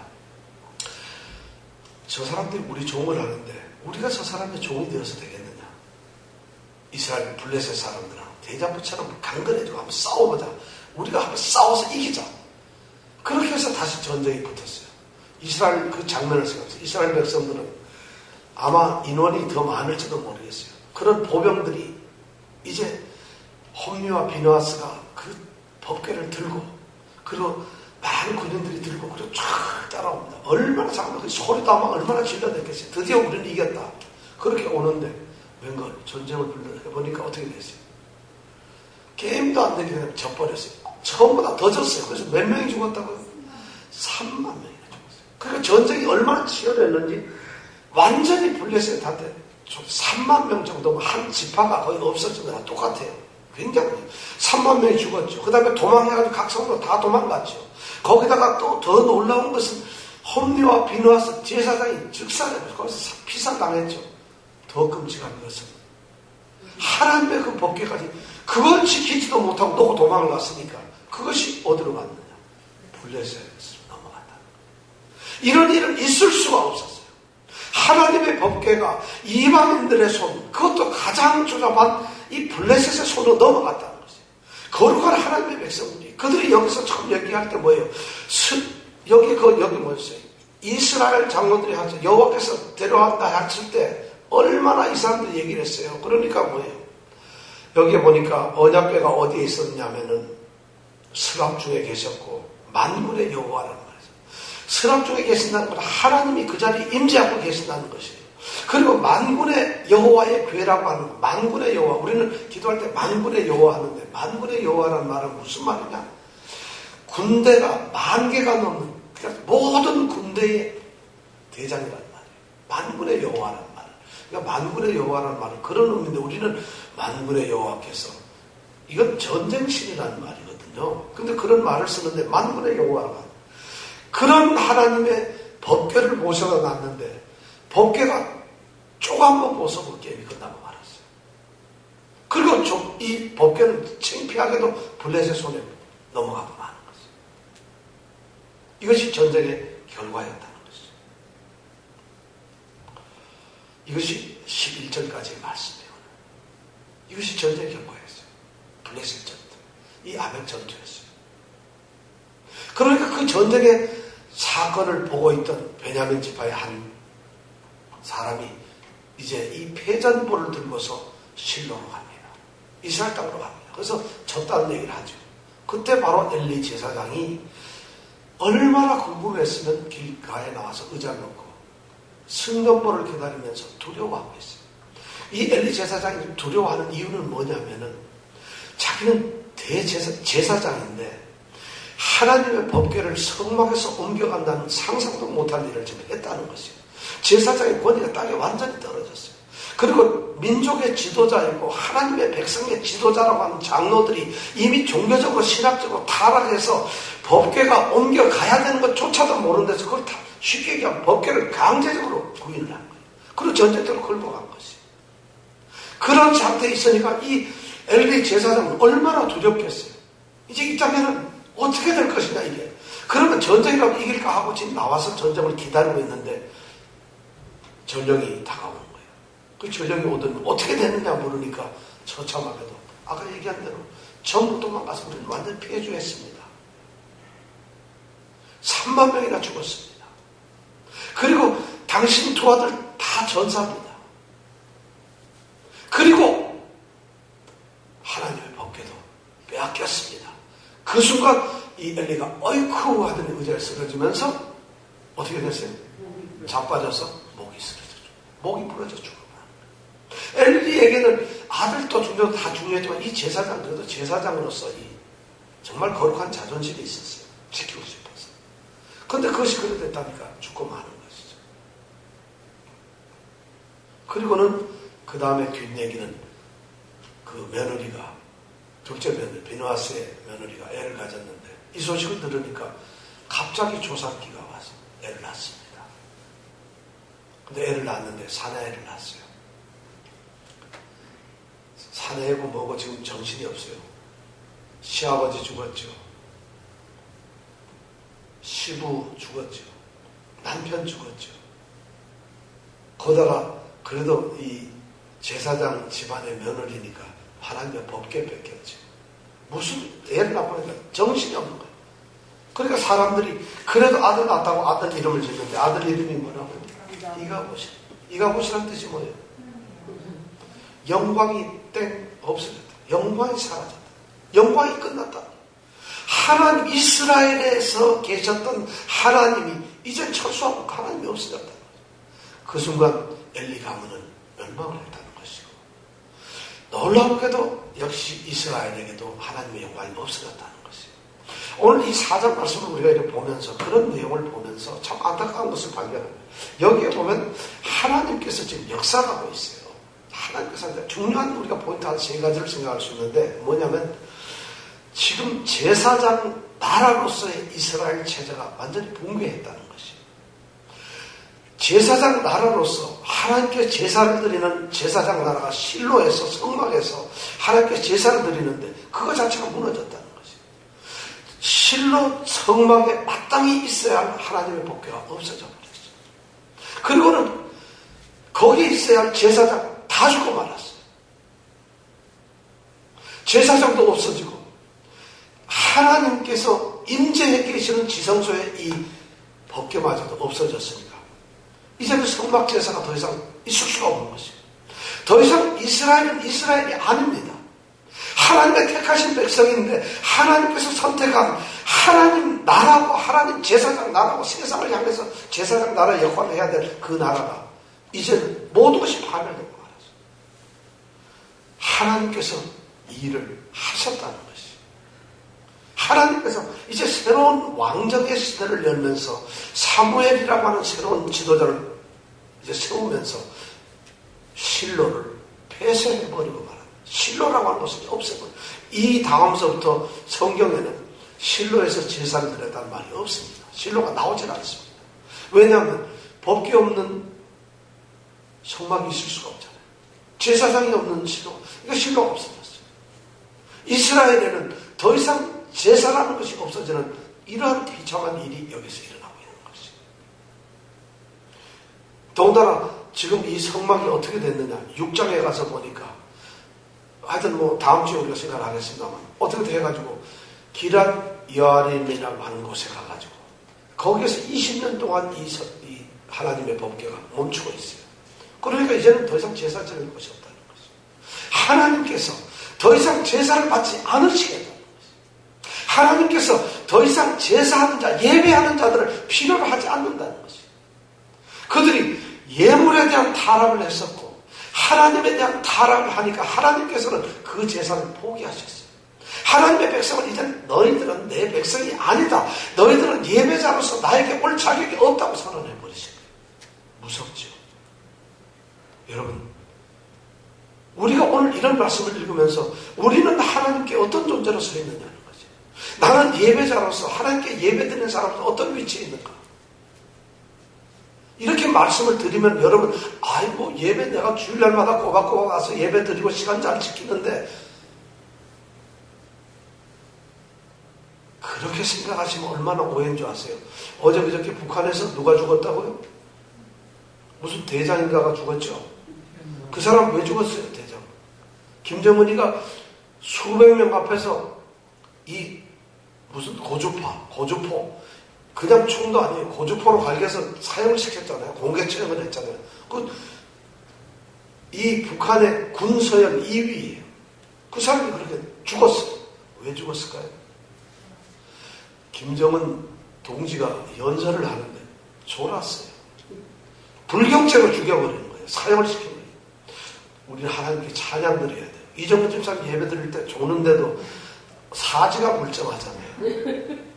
저 사람들이 우리 종을 하는데 우리가 저 사람의 종이 되어서 되겠느냐. 이스라엘 블레셋 사람들하고 대자부처럼 강건해지고 한번 싸워보자. 우리가 한번 싸워서 이기자. 그렇게 해서 다시 전쟁이 붙었어요. 이스라엘 그 장면을 생각해서 이스라엘 백성들은 아마 인원이 더 많을지도 모르겠어요. 그런 보병들이 이제 홈리와 비느하스가 그 법궤를 들고 그리고 많은 군인들이 들고 그리고 쫙 따라옵니다. 얼마나 장난, 소리도 아마 얼마나 질러댔겠어요. 드디어 우리는 이겼다. 그렇게 오는데 웬걸 전쟁을 해보니까 어떻게 됐어요? 게임도 안 되게 그냥 져버렸어요. 처음보다 더 졌어요. 그래서 몇 명이 죽었다고요? 3만 명이나 죽었어요. 그러니까 전쟁이 얼마나 치열했는지 완전히 블레셋한테 3만 명 정도면 한 지파가 거의 없었던 거랑 똑같아요. 굉장히 3만 명이 죽었죠. 그 다음에 도망해가지고 각 성으로 다 도망갔죠. 거기다가 또 더 놀라운 것은 홈리와 비누아스 제사장이 즉사를 거기서 피살당했죠. 더 끔찍한 것은 하나님의 그 법궤까지 그걸 지키지도 못하고 놓고 도망을 갔으니까 그것이 어디로 갔느냐? 블레셋으로 넘어갔다. 이런 일은 있을 수가 없었어요. 하나님의 법궤가 이방인들의 손, 그것도 가장 조잡한 이 블레셋의 손으로 넘어갔다는 것이에요. 거룩한 하나님의 백성들이 그들이 여기서 처음 얘기할 때 뭐예요? 여기 뭐였어요? 이스라엘 장로들이 하죠. 여호와께서 데려왔다 했을 때 얼마나 이 사람들이 얘기를 했어요. 그러니까 뭐예요? 여기에 보니까 언약궤가 어디에 있었냐면은 스랍 중에 계셨고 만군의 여호와라는 말이죠. 스랍 중에 계신다는 건 하나님이 그 자리에 임재하고 계신다는 것이에요. 그리고 만군의 여호와의 궤라고 하는 거, 만군의 여호와. 우리는 기도할 때 만군의 여호와 하는데 만군의 여호와라는 말은 무슨 말이냐? 군대가 10,000개가 넘는, 그러니까 모든 군대의 대장이라는 말이에요. 만군의 여호와라는 말. 그러니까 만군의 여호와라는 말은 그런 의미인데 우리는 만군의 여호와께서, 이건 전쟁신이라는 말이거든요. 근데 그런 말을 쓰는데 만군의 여호와가 그런 하나님의 법궤를 모셔다 놨는데 법궤가 조금만 벗어볼 게임이 끝나고 말았어요. 그리고 이 법궤는 창피하게도 블레셋 손에 넘어가고 마는 것이죠. 이것이 전쟁의 결과였다는 것이죠. 이것이 11절까지의 말씀이에요. 이것이 전쟁의 결과였어요. 블레셋 전투, 이 아벡 전투였어요. 그러니까 그 전쟁의 사건을 보고 있던 베냐민 지파의 한 사람이 이제 이 패전보를 들고서 실로로 갑니다. 이스라엘 땅으로 갑니다. 그래서 졌다는 얘기를 하죠. 그때 바로 엘리 제사장이 얼마나 궁금했으면 길가에 나와서 의자를 놓고 승전보를 기다리면서 두려워하고 있어요. 이 엘리 제사장이 두려워하는 이유는 뭐냐면은 자기는 제사장인데 하나님의 법궤를 성막에서 옮겨간다는 상상도 못할 일을 지금 했다는 것이에요. 제사장의 권위가 땅에 완전히 떨어졌어요. 그리고 민족의 지도자이고 하나님의 백성의 지도자라고 하는 장로들이 이미 종교적으로 신학적으로 타락해서 법궤가 옮겨가야 되는 것조차도 모르는 데서 그걸 다 쉽게 얘기하면 법궤를 강제적으로 구인을 한 거예요. 그리고 전쟁터로 걸고 간 것이에요. 그런 상태에 있으니까 이 엘리 제사장은 얼마나 두렵겠어요. 이제 이따가는 어떻게 될 것이냐 이게. 그러면 전쟁이라고 이길까 하고 지금 나와서 전쟁을 기다리고 있는데 전령이 다가오는 거예요. 그 전령이 오더니 어떻게 되느냐 물으니까 처참하게도 아까 얘기한 대로 전부 도망가서 우리는 완전히 피해주겠습니다. 3만 명이나 죽었습니다. 그리고 당신 두 아들 다 전사합니다. 그리고 하나님의 법궤도 빼앗겼습니다. 그 순간 이 엘리가 어이쿠 하더니 의자에 쓰러지면서 어떻게 됐어요? 자빠져서 목이 쓰러져 목이 부러져 죽어요. 엘리에게는 아들도 중요도 다 중요했지만 이 제사장, 그래도 제사장으로서 이 정말 거룩한 자존심이 있었어요. 지키고 싶어서. 그런데 그것이 그래 됐다니까 죽고 마는 것이죠. 그리고는 그 다음에 뒷얘기는 그 며느리가, 둘째 며느리, 비누아스의 며느리가 애를 가졌는데 이 소식을 들으니까 갑자기 조산기가 와서 애를 낳습니다. 근데 애를 낳았는데 사내애를 낳았어요. 사내애고 뭐고 지금 정신이 없어요. 시아버지 죽었죠. 시부 죽었죠. 남편 죽었죠. 거다가 그래도 이 제사장 집안의 며느리니까 하나님의 법궤 뺏겼죠. 무슨 애를 낳으니까 정신이 없는 거예요. 그러니까 사람들이 그래도 아들 낳았다고 아들 이름을 짓는데 아들 이름이 뭐라고? 이가봇이라는 뜻이 뭐예요? 영광이 땡 없어졌다. 영광이 사라졌다. 영광이 끝났다. 하나님 이스라엘에서 계셨던 하나님이 이제 철수하고 하나님이 없어졌다. 그 순간 엘리 가문은 멸망을 했다는 것이고, 놀랍게도 역시 이스라엘에게도 하나님의 영광이 없어졌다는 것이에요. 오늘 이 4장 말씀을 우리가 이렇게 보면서, 그런 내용을 보면서 참 안타까운 것을 발견합니다. 여기에 보면 하나님께서 지금 역사하고 있어요. 하나님께서 중요한 우리가 포인트 한 3가지를 생각할 수 있는데, 뭐냐면 지금 제사장 나라로서의 이스라엘 체제가 완전히 붕괴했다는 것이에요. 제사장 나라로서 하나님께 제사를 드리는 제사장 나라가 실로에서, 성막에서 하나님께 제사를 드리는데 그거 자체가 무너졌다는 것이에요. 실로 성막에 마땅히 있어야 할 하나님의 법궤가 없어져 버렸어요. 그리고는 거기에 있어야 할 제사장 다 죽고 말았어요. 제사장도 없어지고 하나님께서 임재해 계시는 지성소에 이 법궤마저도 없어졌으니까 이제는 성막 제사가 더 이상 있을 수가 없는 것이에요. 더 이상 이스라엘은 이스라엘이 아닙니다. 하나님의 택하신 백성인데 하나님께서 선택한 하나님 나라고, 하나님 제사장 나라고, 세상을 향해서 제사장 나라의 역할을 해야 될 그 나라가 이제는 모든 것이 파멸되고 말았어요. 하나님께서 이 일을 하셨다는 것이에요. 하나님께서 이제 새로운 왕정의 시대를 열면서 사무엘이라고 하는 새로운 지도자를 이제 세우면서 실로를 폐쇄해버리고 말합니다. 실로라고 하는 것을 없애버려요. 이 다음서부터 성경에는 실로에서 제사를 드렸다는 말이 없습니다. 실로가 나오질 않습니다. 왜냐하면 법궤 없는 성막이 있을 수가 없잖아요. 제사장이 없는 실로, 그러니까 실로가 없어졌어요. 이스라엘에는 더 이상 제사라는 것이 없어지는 이러한 비참한 일이 여기서 일어나고 있는 것이죠. 더군다나 지금 이 성막이 어떻게 됐느냐, 6장에 가서 보니까 하여튼 뭐 다음 주에 우리가 생각을 하겠습니다만 어떻게 해가지고 기랏 여아림이라고 하는 곳에 가가지고 거기에서 20년 동안 이 하나님의 법궤가 멈추고 있어요. 그러니까 이제는 더 이상 제사 드릴 것이 없다는 것이죠. 하나님께서 더 이상 제사를 받지 않으시겠다는 것이죠. 하나님께서 더 이상 제사하는 자, 예배하는 자들을 필요로 하지 않는다는 것이죠. 그들이 예물에 대한 타락을 했었고 하나님에 대한 타락을 하니까 하나님께서는 그 제사를 포기하셨어요. 하나님의 백성은 이제 너희들은 내 백성이 아니다. 너희들은 예배자로서 나에게 올 자격이 없다고 선언해버리신 거예요. 무섭죠. 여러분, 우리가 오늘 이런 말씀을 읽으면서 우리는 하나님께 어떤 존재로 서 있느냐는 거죠. 나는 예배자로서 하나님께 예배드리는 사람은 어떤 위치에 있는가? 이렇게 말씀을 드리면 여러분, 아이고 예배 내가 주일날마다 꼬박꼬박 와서 예배 드리고 시간 잘 지키는데, 그렇게 생각하시면 얼마나 오해인 줄 아세요? 어제 그저께 북한에서 누가 죽었다고요? 무슨 대장인가가 죽었죠? 그 사람 왜 죽었어요? 대장. 김정은이가 수백 명 앞에서 이 무슨 고주포 그냥 총도 아니에요. 고주포로 갈겨서 사형을 시켰잖아요. 공개 처형을 했잖아요. 이 북한의 군서열 2위예요. 그 사람이 그렇게 죽었어요. 왜 죽었을까요? 김정은 동지가 연설을 하는데 졸았어요. 불경죄로 죽여버리는 거예요. 사형을 시킨 거예요. 우리는 하나님께 찬양 드려야 돼요. 이정근 집사님 예배 드릴 때 조는데도 사지가 멀쩡하잖아요.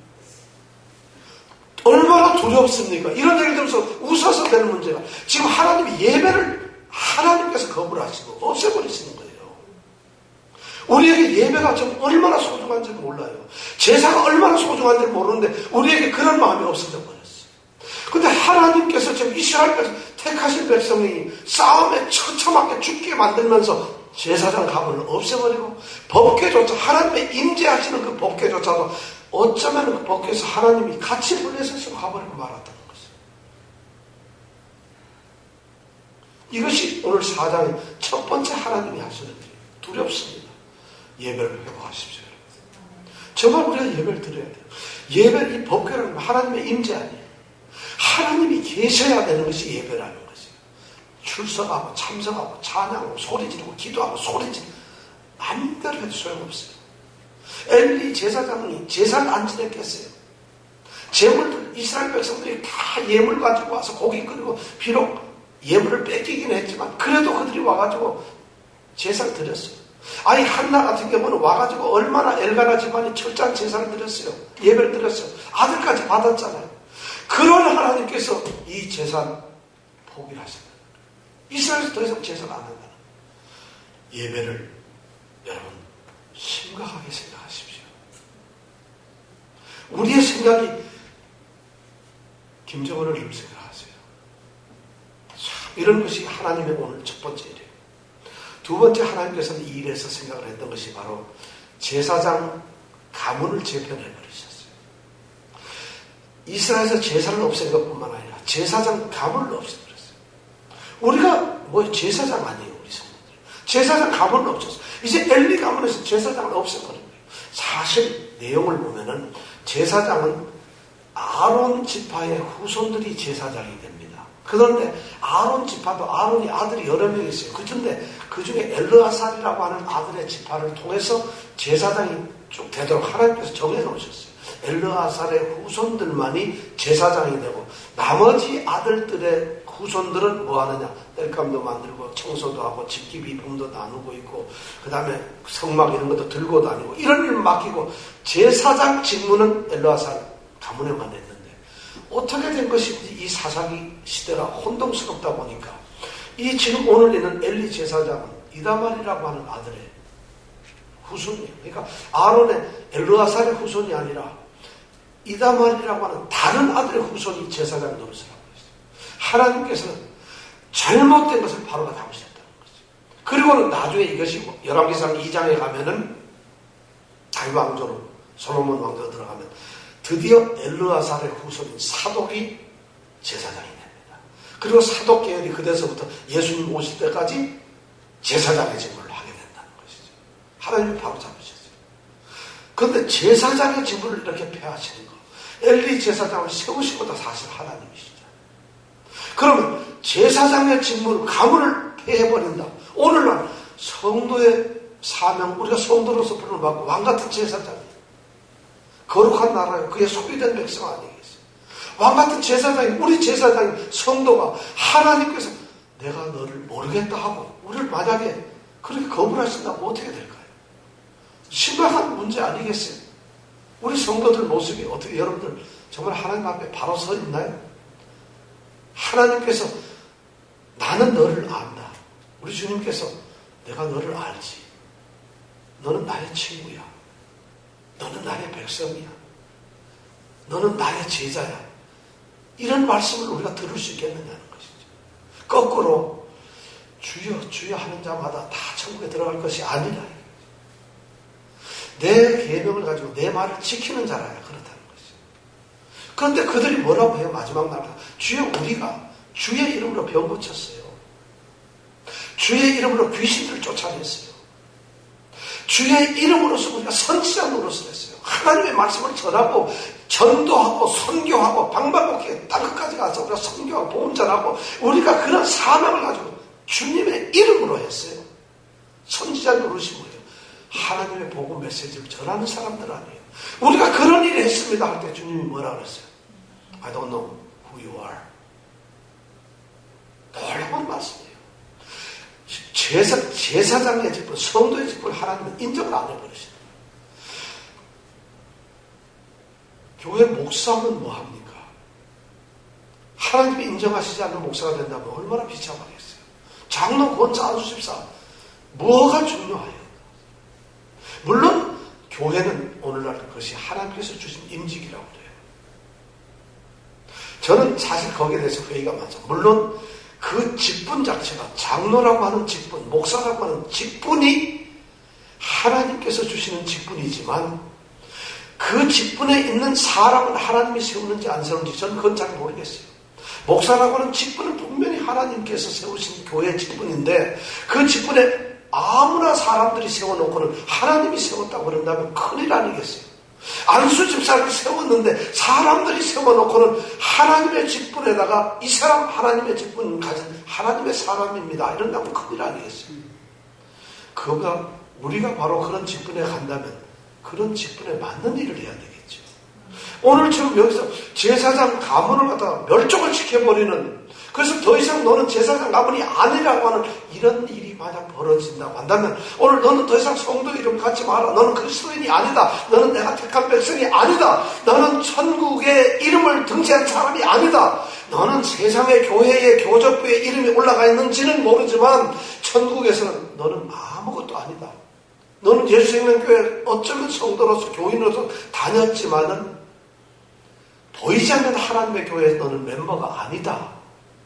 얼마나 두렵습니까? 이런 얘기를 들으면서 웃어서 되는 문제가, 지금 하나님이 예배를 하나님께서 거부를 하시고 없애버리시는 거예요. 우리에게 예배가 좀 얼마나 소중한지 몰라요. 제사가 얼마나 소중한지 모르는데 우리에게 그런 마음이 없어져 버렸어요. 근데 하나님께서 지금 이스라엘 택하신 백성이 싸움에 처참하게 죽게 만들면서 제사장 가문을 없애버리고 법궤조차, 하나님의 임재하시는 그 법궤조차도 어쩌면 그 법궤에서 하나님이 같이 블레셋으로 가버리고 말았다는 것이에요. 이것이 오늘 4장의 첫 번째 하나님이 하시는 일이에요. 두렵습니다. 예배를 회복하십시오. 정말 우리가 예배를 드려야 돼요. 예배는 이 법궤라는 하나님의 임재 아니에요. 하나님이 계셔야 되는 것이 예배라는 것이에요. 출석하고 참석하고 찬양하고 소리 지르고 기도하고 소리 지르고 마음대로 해도 소용없어요. 엘리 제사장이 제사를 안 지냈겠어요. 제물들, 이스라엘 백성들이 다 예물 가지고 와서 고기 끓이고 비록 예물을 뺏기긴 했지만 그래도 그들이 와가지고 제사를 드렸어요. 아니 한나 같은 경우는 와가지고 얼마나 엘가나 집안이 철저한 제사를 드렸어요. 예배를 드렸어요. 아들까지 받았잖아요. 그런 하나님께서 이 제사 포기를 하셨어요. 이스라엘에서 더 이상 제사를 안 한다는 예배를 여러분 심각하게 생각하십시오. 우리의 생각이 김정은을 좀 생각하세요. 참 이런 것이 하나님의 오늘 첫 번째 일이에요. 두 번째 하나님께서는 이 일에서 생각을 했던 것이 바로 제사장 가문을 재편해 버리셨어요. 이스라엘에서 제사를 없앤 것뿐만 아니라 제사장 가문을 없애버렸어요. 우리가 뭐 제사장 아니에요, 우리 성도들. 제사장 가문을 없었어요. 이제 엘리 가문에서 제사장을 없애버린 거예요. 사실 내용을 보면은 제사장은 아론 지파의 후손들이 제사장이 됩니다. 그런데 아론 지파도 아론이 아들이 여러 명 있어요. 그런데 그 중에 엘르아살이라고 하는 아들의 지파를 통해서 제사장이 쭉 되도록 하나님께서 정해놓으셨어요. 엘르아살의 후손들만이 제사장이 되고 나머지 아들들의 후손들은 뭐 하느냐? 땔감도 만들고 청소도 하고 집기 비품도 나누고 있고 그 다음에 성막 이런 것도 들고 다니고 이런 일을 맡기고 제사장 직무는 엘르아살 가문에만 했는데 어떻게 된 것인지 이 사사기 시대가 혼동스럽다 보니까 이 지금 오늘 있는 엘리 제사장은 이다말이라고 하는 아들의 후손이에요. 그러니까 아론의 엘르아살의 후손이 아니라 이다말이라고 하는 다른 아들의 후손이 제사장 노릇을 하고 있어요. 하나님께서는 잘못된 것을 바로가 담으셨다는 거죠. 그리고는 나중에 이것이 열왕기상 2장에 가면은 다윗 왕조로 솔로몬 왕조로 들어가면 드디어 엘르아살의 후손인 사독이 제사장이 됩니다. 그리고 사독 계열이 그때서부터 예수님 오실 때까지 제사장의 직무를 하게 된다는 것이죠. 하나님이 바로 잡으셨어요. 그런데 제사장의 직무를 이렇게 폐하시는 거, 엘리 제사장을 세우신 것도 사실 하나님이시죠. 그러면 제사장의 직무를 가문을 폐해버린다. 오늘날 성도의 사명, 우리가 성도로서 부름을 받고 왕같은 제사장이에요. 거룩한 나라에 그의 소유된 백성 아니겠어요? 왕같은 제사장이, 우리 제사장이 성도가 하나님께서 내가 너를 모르겠다 하고 우리를 만약에 그렇게 거부하신다면 어떻게 될까요? 심각한 문제 아니겠어요? 우리 성도들 모습이 어떻게 여러분들 정말 하나님 앞에 바로 서 있나요? 하나님께서 나는 너를 안다. 우리 주님께서 내가 너를 알지. 너는 나의 친구야. 너는 나의 백성이야. 너는 나의 제자야. 이런 말씀을 우리가 들을 수 있겠느냐는 것이죠. 거꾸로 주여 주여 하는 자마다 다 천국에 들어갈 것이 아니라 내 계명을 가지고 내 말을 지키는 자라야 그렇다는 것이죠. 그런데 그들이 뭐라고 해요? 마지막 날 주여 우리가 주의 이름으로 병 고쳤어요. 주의 이름으로 귀신들을 쫓아냈어요. 주의 이름으로서 우리가 선지자 노릇을 했어요. 하나님의 말씀을 전하고 전도하고 선교하고 방방곡곡 땅끝까지 가서 우리가 선교하고 복음 전하고 우리가 그런 사명을 가지고 주님의 이름으로 했어요. 선지자 노릇이 뭐예요? 하나님의 복음 메시지를 전하는 사람들 아니에요. 우리가 그런 일을 했습니다 할 때 주님이 뭐라 그랬어요? I don't know who you are. 놀라운 말씀이에요. 제사장의 직분, 성도의 직분을 하나님은 인정을 안 해버리시는 거예요. 교회 목사는 뭐 합니까? 하나님이 인정하시지 않는 목사가 된다면 얼마나 비참하겠어요. 장로, 권사, 안수집사 뭐가 중요해요? 물론 교회는 오늘날 그것이 하나님께서 주신 임직이라고 그래요. 저는 사실 거기에 대해서 회의가 많죠. 물론 그 직분 자체가 장로라고 하는 직분, 목사라고 하는 직분이 하나님께서 주시는 직분이지만 그 직분에 있는 사람은 하나님이 세우는지 안 세우는지 저는 그건 잘 모르겠어요. 목사라고 하는 직분은 분명히 하나님께서 세우신 교회의 직분인데 그 직분에 아무나 사람들이 세워놓고는 하나님이 세웠다고 그런다면 큰일 아니겠어요. 안수집사를 세웠는데 사람들이 세워놓고는 하나님의 직분에다가 이 사람 하나님의 직분 가진 하나님의 사람입니다 이런다면 큰일 아니겠어요. 그가 우리가 바로 그런 직분에 간다면 그런 직분에 맞는 일을 해야 되겠죠. 오늘 지금 여기서 제사장 가문을 갖다가 멸종을 시켜버리는 그래서 더 이상 너는 제사장 가문이 아니라고 하는 이런 일이 만약 벌어진다고 한다면 오늘 너는 더 이상 성도 이름 갖지 마라. 너는 그리스도인이 아니다. 너는 내가 택한 백성이 아니다. 너는 천국의 이름을 등재한 사람이 아니다. 너는 세상의 교회의 교적부에 이름이 올라가 있는지는 모르지만 천국에서는 너는 아무것도 아니다. 너는 예수생명교회 어쩌면 성도로서 교인으로서 다녔지만은 보이지 않는 하나님의 교회에 너는 멤버가 아니다.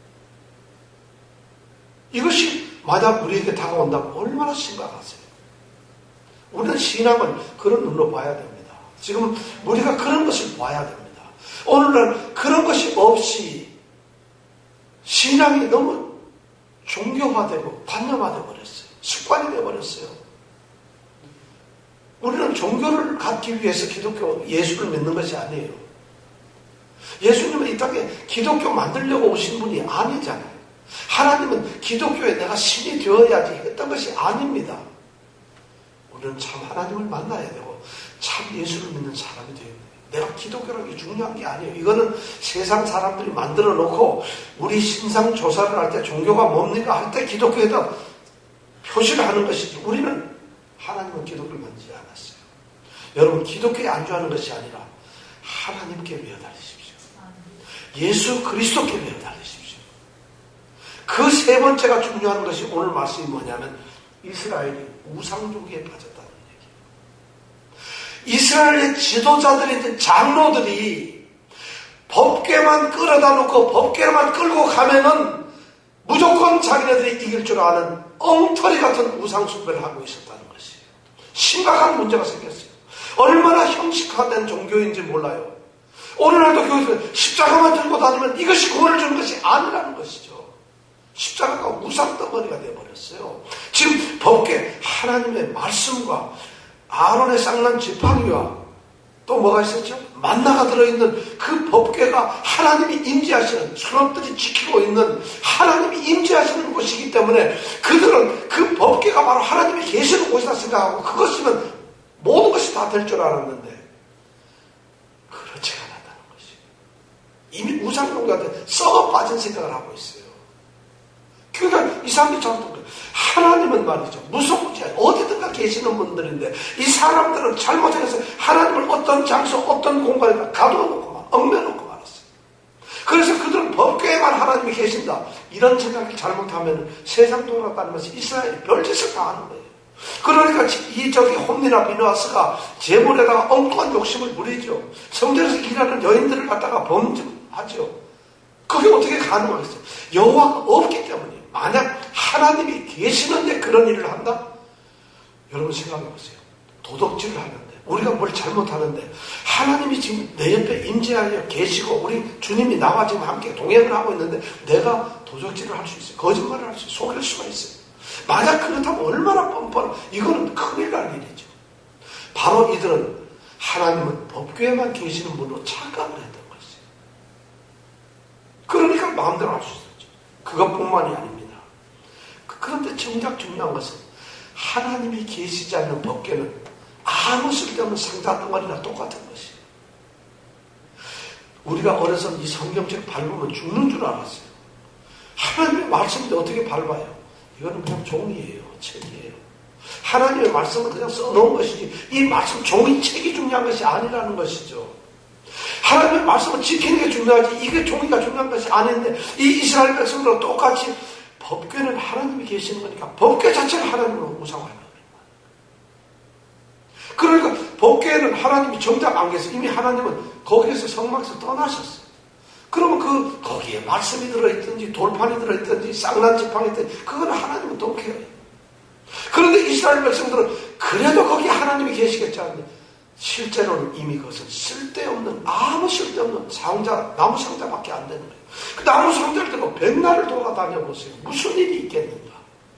이것이 만약 우리에게 다가온다면 얼마나 심각하세요. 우리는 신앙을 그런 눈으로 봐야 됩니다. 지금 우리가 그런 것을 봐야 됩니다. 오늘날 그런 것이 없이 신앙이 너무 종교화되고 관념화되어 버렸어요. 습관이 되어버렸어요. 우리는 종교를 갖기 위해서 기독교 예수를 믿는 것이 아니에요. 예수님은 이 땅에 기독교 만들려고 오신 분이 아니잖아요. 하나님은 기독교에 내가 신이 되어야지 했던 것이 아닙니다. 우리는 참 하나님을 만나야 되고 참 예수를 믿는 사람이 되어야 돼요. 내가 기독교라는 게 중요한 게 아니에요. 이거는 세상 사람들이 만들어 놓고 우리 신상 조사를 할 때 종교가 뭡니까 할 때 기독교에다 표시를 하는 것이지 우리는 하나님은 기독교를 만지지 않았어요. 여러분 기독교에 안주하는 것이 아니라 하나님께 매어달리십시오. 예수 그리스도께 매어달리십시오. 그 세 번째가 중요한 것이 오늘 말씀이 뭐냐면 이스라엘이 우상종기에 빠졌다는 얘기예요. 이스라엘의 지도자들이 장로들이 법궤만 끌어다 놓고 법궤만 끌고 가면은 무조건 자기네들이 이길 줄 아는 엉터리 같은 우상 숭배를 하고 있었다는 것이에요. 심각한 문제가 생겼어요. 얼마나 형식화된 종교인지 몰라요. 오늘날도 교회에서 십자가만 들고 다니면 이것이 구원을 주는 것이 아니라는 것이죠. 십자가가 우상덩어리가 되어버렸어요. 지금 법궤 하나님의 말씀과 아론의 쌍난 지팡이와 또 뭐가 있었죠? 만나가 들어있는 그 법궤가 하나님이 임재하시는 수록들이 지키고 있는 하나님이 임재하시는 곳이기 때문에 그들은 그 법궤가 바로 하나님이 계시는 곳이다 생각하고 그것이면 모든 것이 다 될 줄 알았는데 그렇지 않았다는 것이에요. 이미 우상종교한테 썩어 빠진 생각을 하고 있어요. 그러니까 이 사람들이 잘못한 거예요. 하나님은 말이죠. 무소부지하게 어디든가 계시는 분들인데 이 사람들은 잘못해서 하나님을 어떤 장소 어떤 공간에다 가둬놓고 얽매놓고 말았어요. 그래서 그들은 법궤에만 하나님이 계신다. 이런 생각을 잘못하면 세상 돌아다니면서 이스라엘이 별짓을 다 하는 거예요. 그러니까 저기 홈리나 비누아스가 재물에다가 엉뚱한 욕심을 부리죠. 성전에서 일하는 여인들을 갖다가 범죄하죠. 그게 어떻게 가능하겠어요? 여호와가 없기 때문이에요. 만약 하나님이 계시는데 그런 일을 한다? 여러분 생각해보세요. 도덕질을 하는데 우리가 뭘 잘못하는데 하나님이 지금 내 옆에 임재하여 계시고 우리 주님이 나와 지금 함께 동행을 하고 있는데 내가 도적질을 할 수 있어요. 거짓말을 할 수 있어요. 속일 수가 있어요. 만약 그렇다면 얼마나 뻔뻔 이거는 큰일 날 일이죠. 바로 이들은 하나님은 법궤에만 계시는 분으로 착각을 했던 것이에요. 그러니까 마음대로 할 수 있었죠. 그것뿐만이 아닙니다. 그런데 정작 중요한 것은 하나님이 계시지 않는 법궤는 아무 쓸데없는 상자덩어리나 똑같은 것이에요. 우리가 어려서 이 성경책 밟으면 죽는 줄 알았어요. 하나님의 말씀인데 어떻게 밟아요? 이거는 그냥 종이에요. 책이에요. 하나님의 말씀은 그냥 써놓은 것이지 이 말씀 종이 책이 중요한 것이 아니라는 것이죠. 하나님의 말씀을 지키는 게 중요하지 이게 종이가 중요한 것이 아닌데 이 이스라엘 백성들은 똑같이 법궤는 하나님이 계시는 거니까 법궤 자체를 하나님으로 우상화하는 거예요. 그러니까 법궤에는 하나님이 정작 안 계세요. 이미 하나님은 거기에서 성막에서 떠나셨어요. 그러면 거기에 말씀이 들어있든지 돌판이 들어있든지 쌍난 지팡이 있든지 그건 하나님은 동케어요. 그런데 이스라엘 백성들은 그래도 거기에 하나님이 계시겠지 않느냐. 실제로는 이미 그것은 쓸데없는 아무 쓸데없는 상자 나무 상자밖에 안 되는 거예요. 그 나무 상자를 들고 백날을 돌아다녀 보세요. 무슨 일이 있겠는가.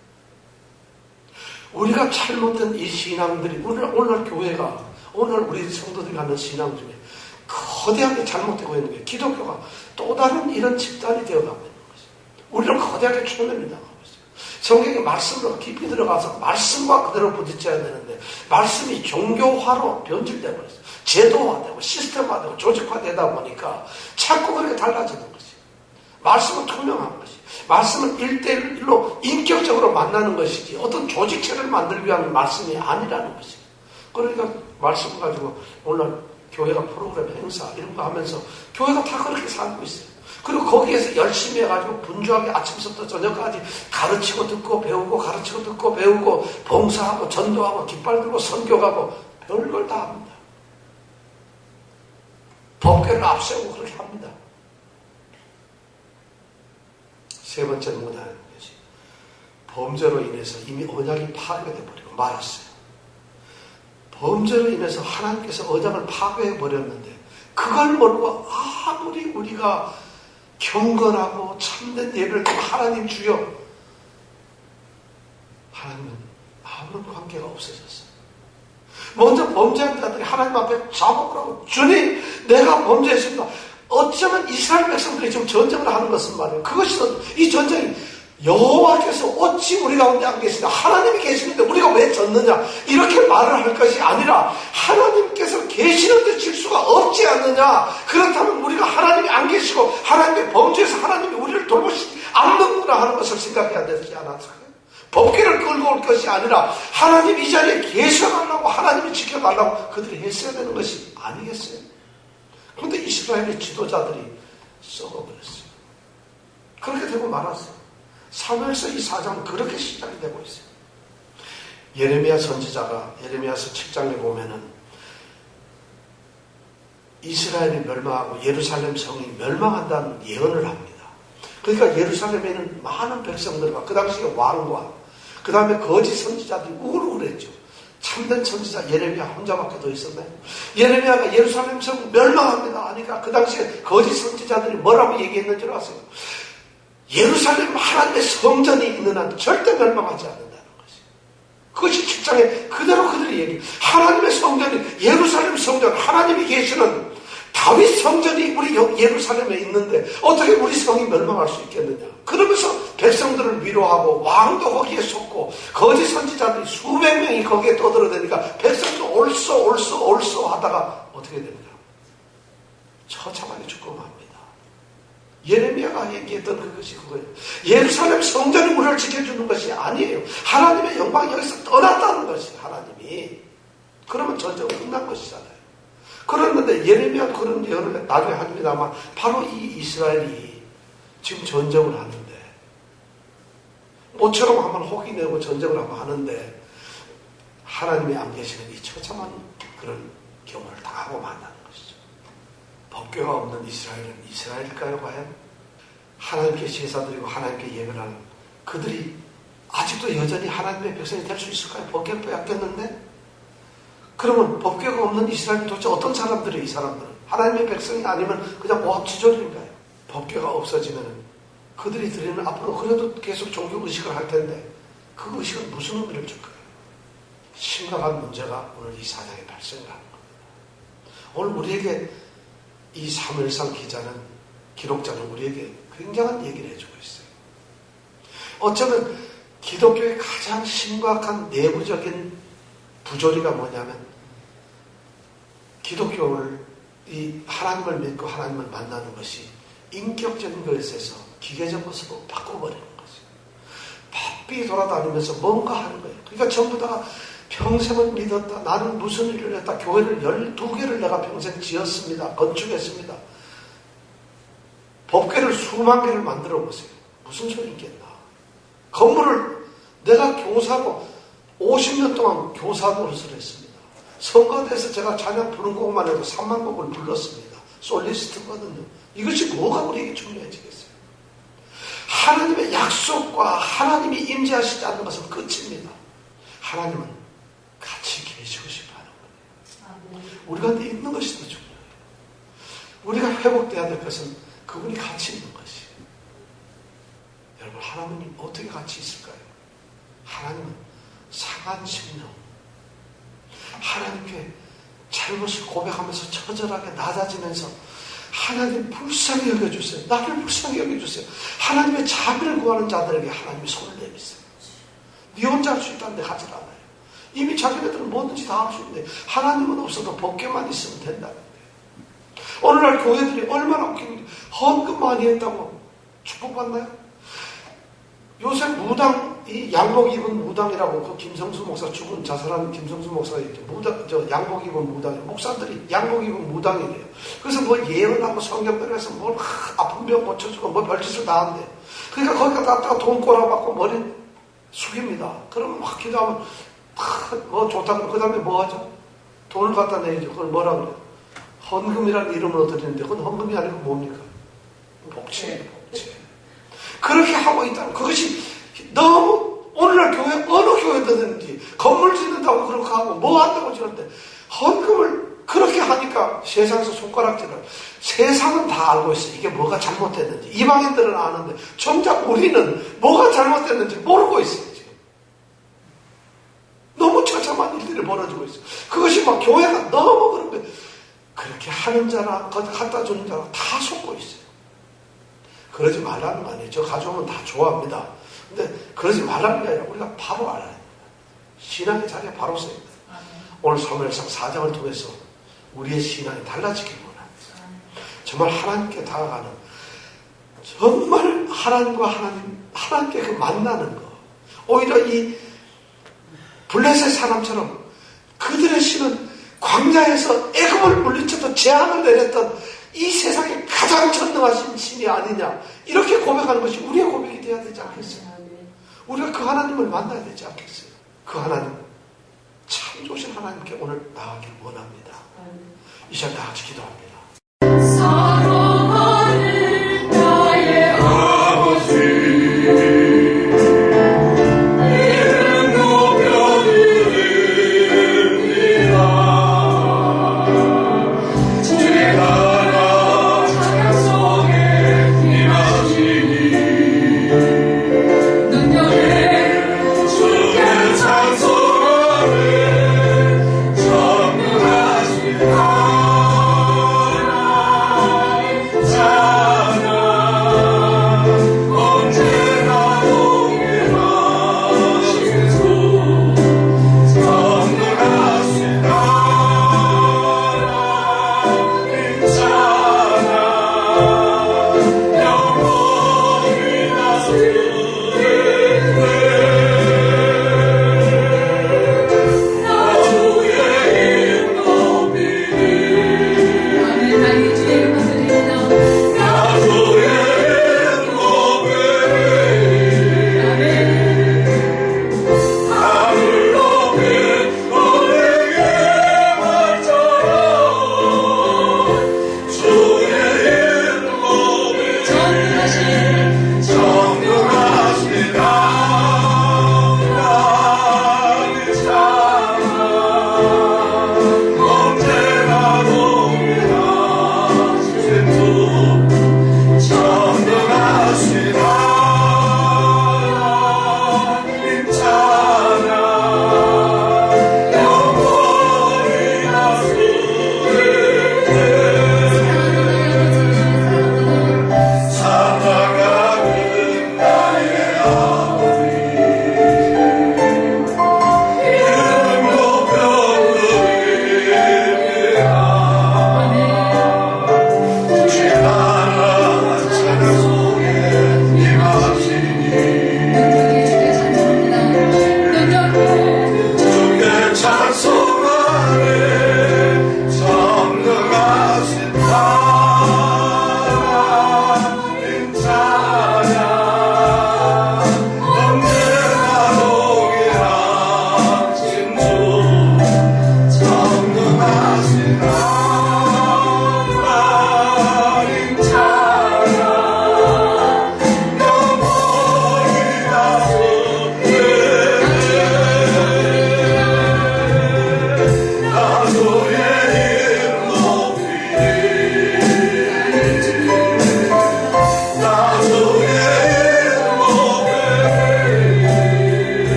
우리가 잘못된 이 신앙들이 오늘 교회가 오늘 우리 성도들이 하는 신앙 중에 거대하게 잘못되고 있는 게 기독교가 또 다른 이런 집단이 되어가고 있는 것이죠. 우리는 거대하게 초면이 나가고 있어요. 성경의 말씀으로 깊이 들어가서 말씀과 그대로 부딪혀야 되는데 말씀이 종교화로 변질되어 버렸어요. 제도화되고 시스템화되고 조직화되다 보니까 자꾸 그렇게 달라지는 것이에요. 말씀은 투명한 것이. 말씀은 1대1로 인격적으로 만나는 것이지 어떤 조직체를 만들기 위한 말씀이 아니라는 것이에요. 그러니까 말씀을 가지고 오늘 교회가 프로그램 행사 이런 거 하면서 교회가 다 그렇게 살고 있어요. 그리고 거기에서 열심히 해가지고 분주하게 아침부터 저녁까지 가르치고 듣고 배우고 가르치고 듣고 배우고 봉사하고 전도하고 깃발 들고 선교하고 별걸 다 합니다. 법궤를 앞세우고 그렇게 합니다. 세 번째는 뭐냐는 것이 범죄로 인해서 이미 언약이 파괴되어버리고 말았어요. 범죄로 인해서 하나님께서 언약을 파괴해버렸는데 그걸 모르고 아무리 우리가 경건하고 참된 예배를 드리고 하나님 주여 하나님은 아무런 관계가 없어졌어요. 먼저 범죄한 자들이 하나님 앞에 자복하고 주님 내가 범죄했습니다. 어쩌면 이스라엘 백성들이 지금 전쟁을 하는 것은 말이에요. 그것이 이 전쟁이 여호와께서 어찌 우리 가운데 안 계시냐 하나님이 계시는데 우리가 왜 졌느냐 이렇게 말을 할 것이 아니라 하나님께서 계시는데 질 수가 없지 않느냐. 그렇다면 우리가 하나님이 안 계시고 하나님의 범죄에서 하나님이 우리를 돌보시지 않는구나 하는 것을 생각해야 되지 않았을까요? 법궤를 끌고 올 것이 아니라 하나님 이 자리에 계셔달라고 하나님이 지켜달라고 그들이 했어야 되는 것이 아니겠어요? 그런데 이스라엘의 지도자들이 썩어버렸어요. 그렇게 되고 말았어요. 사무엘서 이 4장은 그렇게 시작이 되고 있어요. 예레미야 선지자가 예레미야서 7장에 보면은 이스라엘이 멸망하고 예루살렘 성이 멸망한다는 예언을 합니다. 그러니까 예루살렘에는 많은 백성들과 그 당시에 왕과 그 다음에 거짓 선지자들이 우글우글했죠. 참된 선지자 예레미야 혼자밖에 더 있었나요? 예레미야가 예루살렘 성 멸망합니다 하니까 그 당시에 거짓 선지자들이 뭐라고 얘기했는지 아세요? 예루살렘 하나님의 성전이 있는 한 절대 멸망하지 않는다는 것이. 그것이 7장에 그대로 그들이 얘기해요. 하나님의 성전이 예루살렘 성전 하나님이 계시는 다윗 성전이 우리 예루살렘에 있는데 어떻게 우리 성이 멸망할 수 있겠느냐. 그러면서 백성들을 위로하고 왕도 거기에 섰고 거짓 선지자들이 수백 명이 거기에 떠들어대니까 백성도 옳소 하다가 어떻게 됩니까? 처참하게 죽고 맙니다. 예레미야가 얘기했던 그것이 그거예요. 예루살렘 성전이 우리를 지켜주는 것이 아니에요. 하나님의 영광이 여기서 떠났다는 것이 하나님이. 그러면 전쟁은 끝난 것이잖아요. 그랬는데 예레미야 그런 예언을 나중에 합니다만 바로 이 이스라엘이 지금 전쟁을 하는데 모처럼 한번 호기 내고 전쟁을 한번 하는데 하나님이 안 계시는 이 처참한 그런 경우를 당하고 만나는 것이죠. 법궤가 없는 이스라엘은 이스라엘일까요 과연? 하나님께 제사드리고 하나님께 예배를 하는 그들이 아직도 여전히 하나님의 백성이 될 수 있을까요? 법궤를 빼앗겼는데? 그러면 법궤가 없는 이스라엘이 도대체 어떤 사람들이에요? 이 사람들은 하나님의 백성이 아니면 그냥 오합지졸인가요? 법궤가 없어지면 그들이 드리는 앞으로 그래도 계속 종교 의식을 할 텐데 그 의식은 무슨 의미를 줄까요? 심각한 문제가 오늘 이 사장에 발생을 하는 겁니다. 오늘 우리에게 이 사무엘상 기록자는 우리에게 굉장한 얘기를 해주고 있어요. 어쩌면 기독교의 가장 심각한 내부적인 부조리가 뭐냐면 기독교를 이 하나님을 믿고 하나님을 만나는 것이 인격적인 것에서 기계적 것으로 바꿔버리는 것이에요. 바삐 돌아다니면서 뭔가 하는 거예요. 그러니까 전부 다 평생을 믿었다. 나는 무슨 일을 했다. 교회를 12개를 내가 평생 지었습니다. 건축했습니다. 법궤를 수만 개를 만들어 보세요. 무슨 소리 있겠나. 건물을 내가 교사로 50년 동안 교사 노릇을 했습니다. 선거대에서 제가 찬양 부른 곡만 해도 3만 곡을 불렀습니다. 솔리스트거든요. 이것이 뭐가 우리에게 중요해지겠어요? 하나님의 약속과 하나님이 임재하시지 않는 것은 끝입니다. 하나님은 같이 계시고 싶어 하는 거예요. 우리 가운데 있는 것이 더 중요해요. 우리가 회복돼야 될 것은 그분이 같이 있는 것이에요. 여러분 하나님이 어떻게 같이 있을까요? 하나님은 상한 심령, 하나님께 잘못을 고백하면서 처절하게 낮아지면서 하나님 불쌍히 여겨주세요. 나를 불쌍히 여겨주세요. 하나님의 자비를 구하는 자들에게 하나님이 손을 내미세요. 네 혼자 할 수 있다는데 하지 않아요. 이미 자기네들은 뭐든지 다 할 수 있는데 하나님은 없어도 법궤만 있으면 된다는 거예요. 오늘날 교회들이 얼마나 웃기는데 헌금 많이 했다고 축복받나요? 요새 무당, 이 양복 입은 무당이라고 그 김성수 목사 죽은 자살한 김성수 목사가 있죠. 양복 입은 무당, 목사들이 양복 입은 무당이래요. 그래서 뭐 예언하고 성경들에서 뭘 아픈 병 고쳐주고 뭐 별짓을 다 한대요. 그러니까 거기다 갖다가 돈 꼬라박고 머리 숙입니다. 그러면 막 기도하면 뭐 좋다고 그 다음에 뭐 하죠? 돈을 갖다 내야죠. 그걸 뭐라 그래요? 헌금이라는 이름으로 드리는데 그건 헌금이 아니고 뭡니까? 복채예요. 복채. 그렇게 하고 있다는 그것이 너무 오늘날 교회 어느 교회든지 건물 짓는다고 그렇게 하고 뭐 한다고 지는데 헌금을 그렇게 하니까 세상에서 손가락질을 세상은 다 알고 있어. 이게 뭐가 잘못됐는지 이방인들은 아는데 정작 우리는 뭐가 잘못됐는지 모르고 있어요. 지금 너무 처참한 일들이 벌어지고 있어요. 그것이 막 교회가 너무 그런데 그렇게 하는 자나 갖다 주는 자나 다 속고 있어요. 그러지 말라는 거 아니에요. 저 가져오면 다 좋아합니다. 근데 그러지 말라는 게 아니라 우리가 바로 알아야 됩니다. 신앙의 자리에 바로 서야 됩니다. 오늘 사무엘상 4장을 통해서 우리의 신앙이 달라지길 원합니다. 정말 하나님께 다가가는 정말 하나님께 그 만나는 거. 오히려 이 블레셋 사람처럼 그들의 신은 광야에서 애굽을 물리쳐도 재앙을 내렸던 이 세상에 가장 전능하신 신이 아니냐 이렇게 고백하는 것이 우리의 고백이 되어야 되지 않겠어요? 우리가 그 하나님을 만나야 되지 않겠어요? 그 하나님 참 좋으신 하나님께 오늘 나가길 원합니다. 이 시간 다 같이 기도합니다.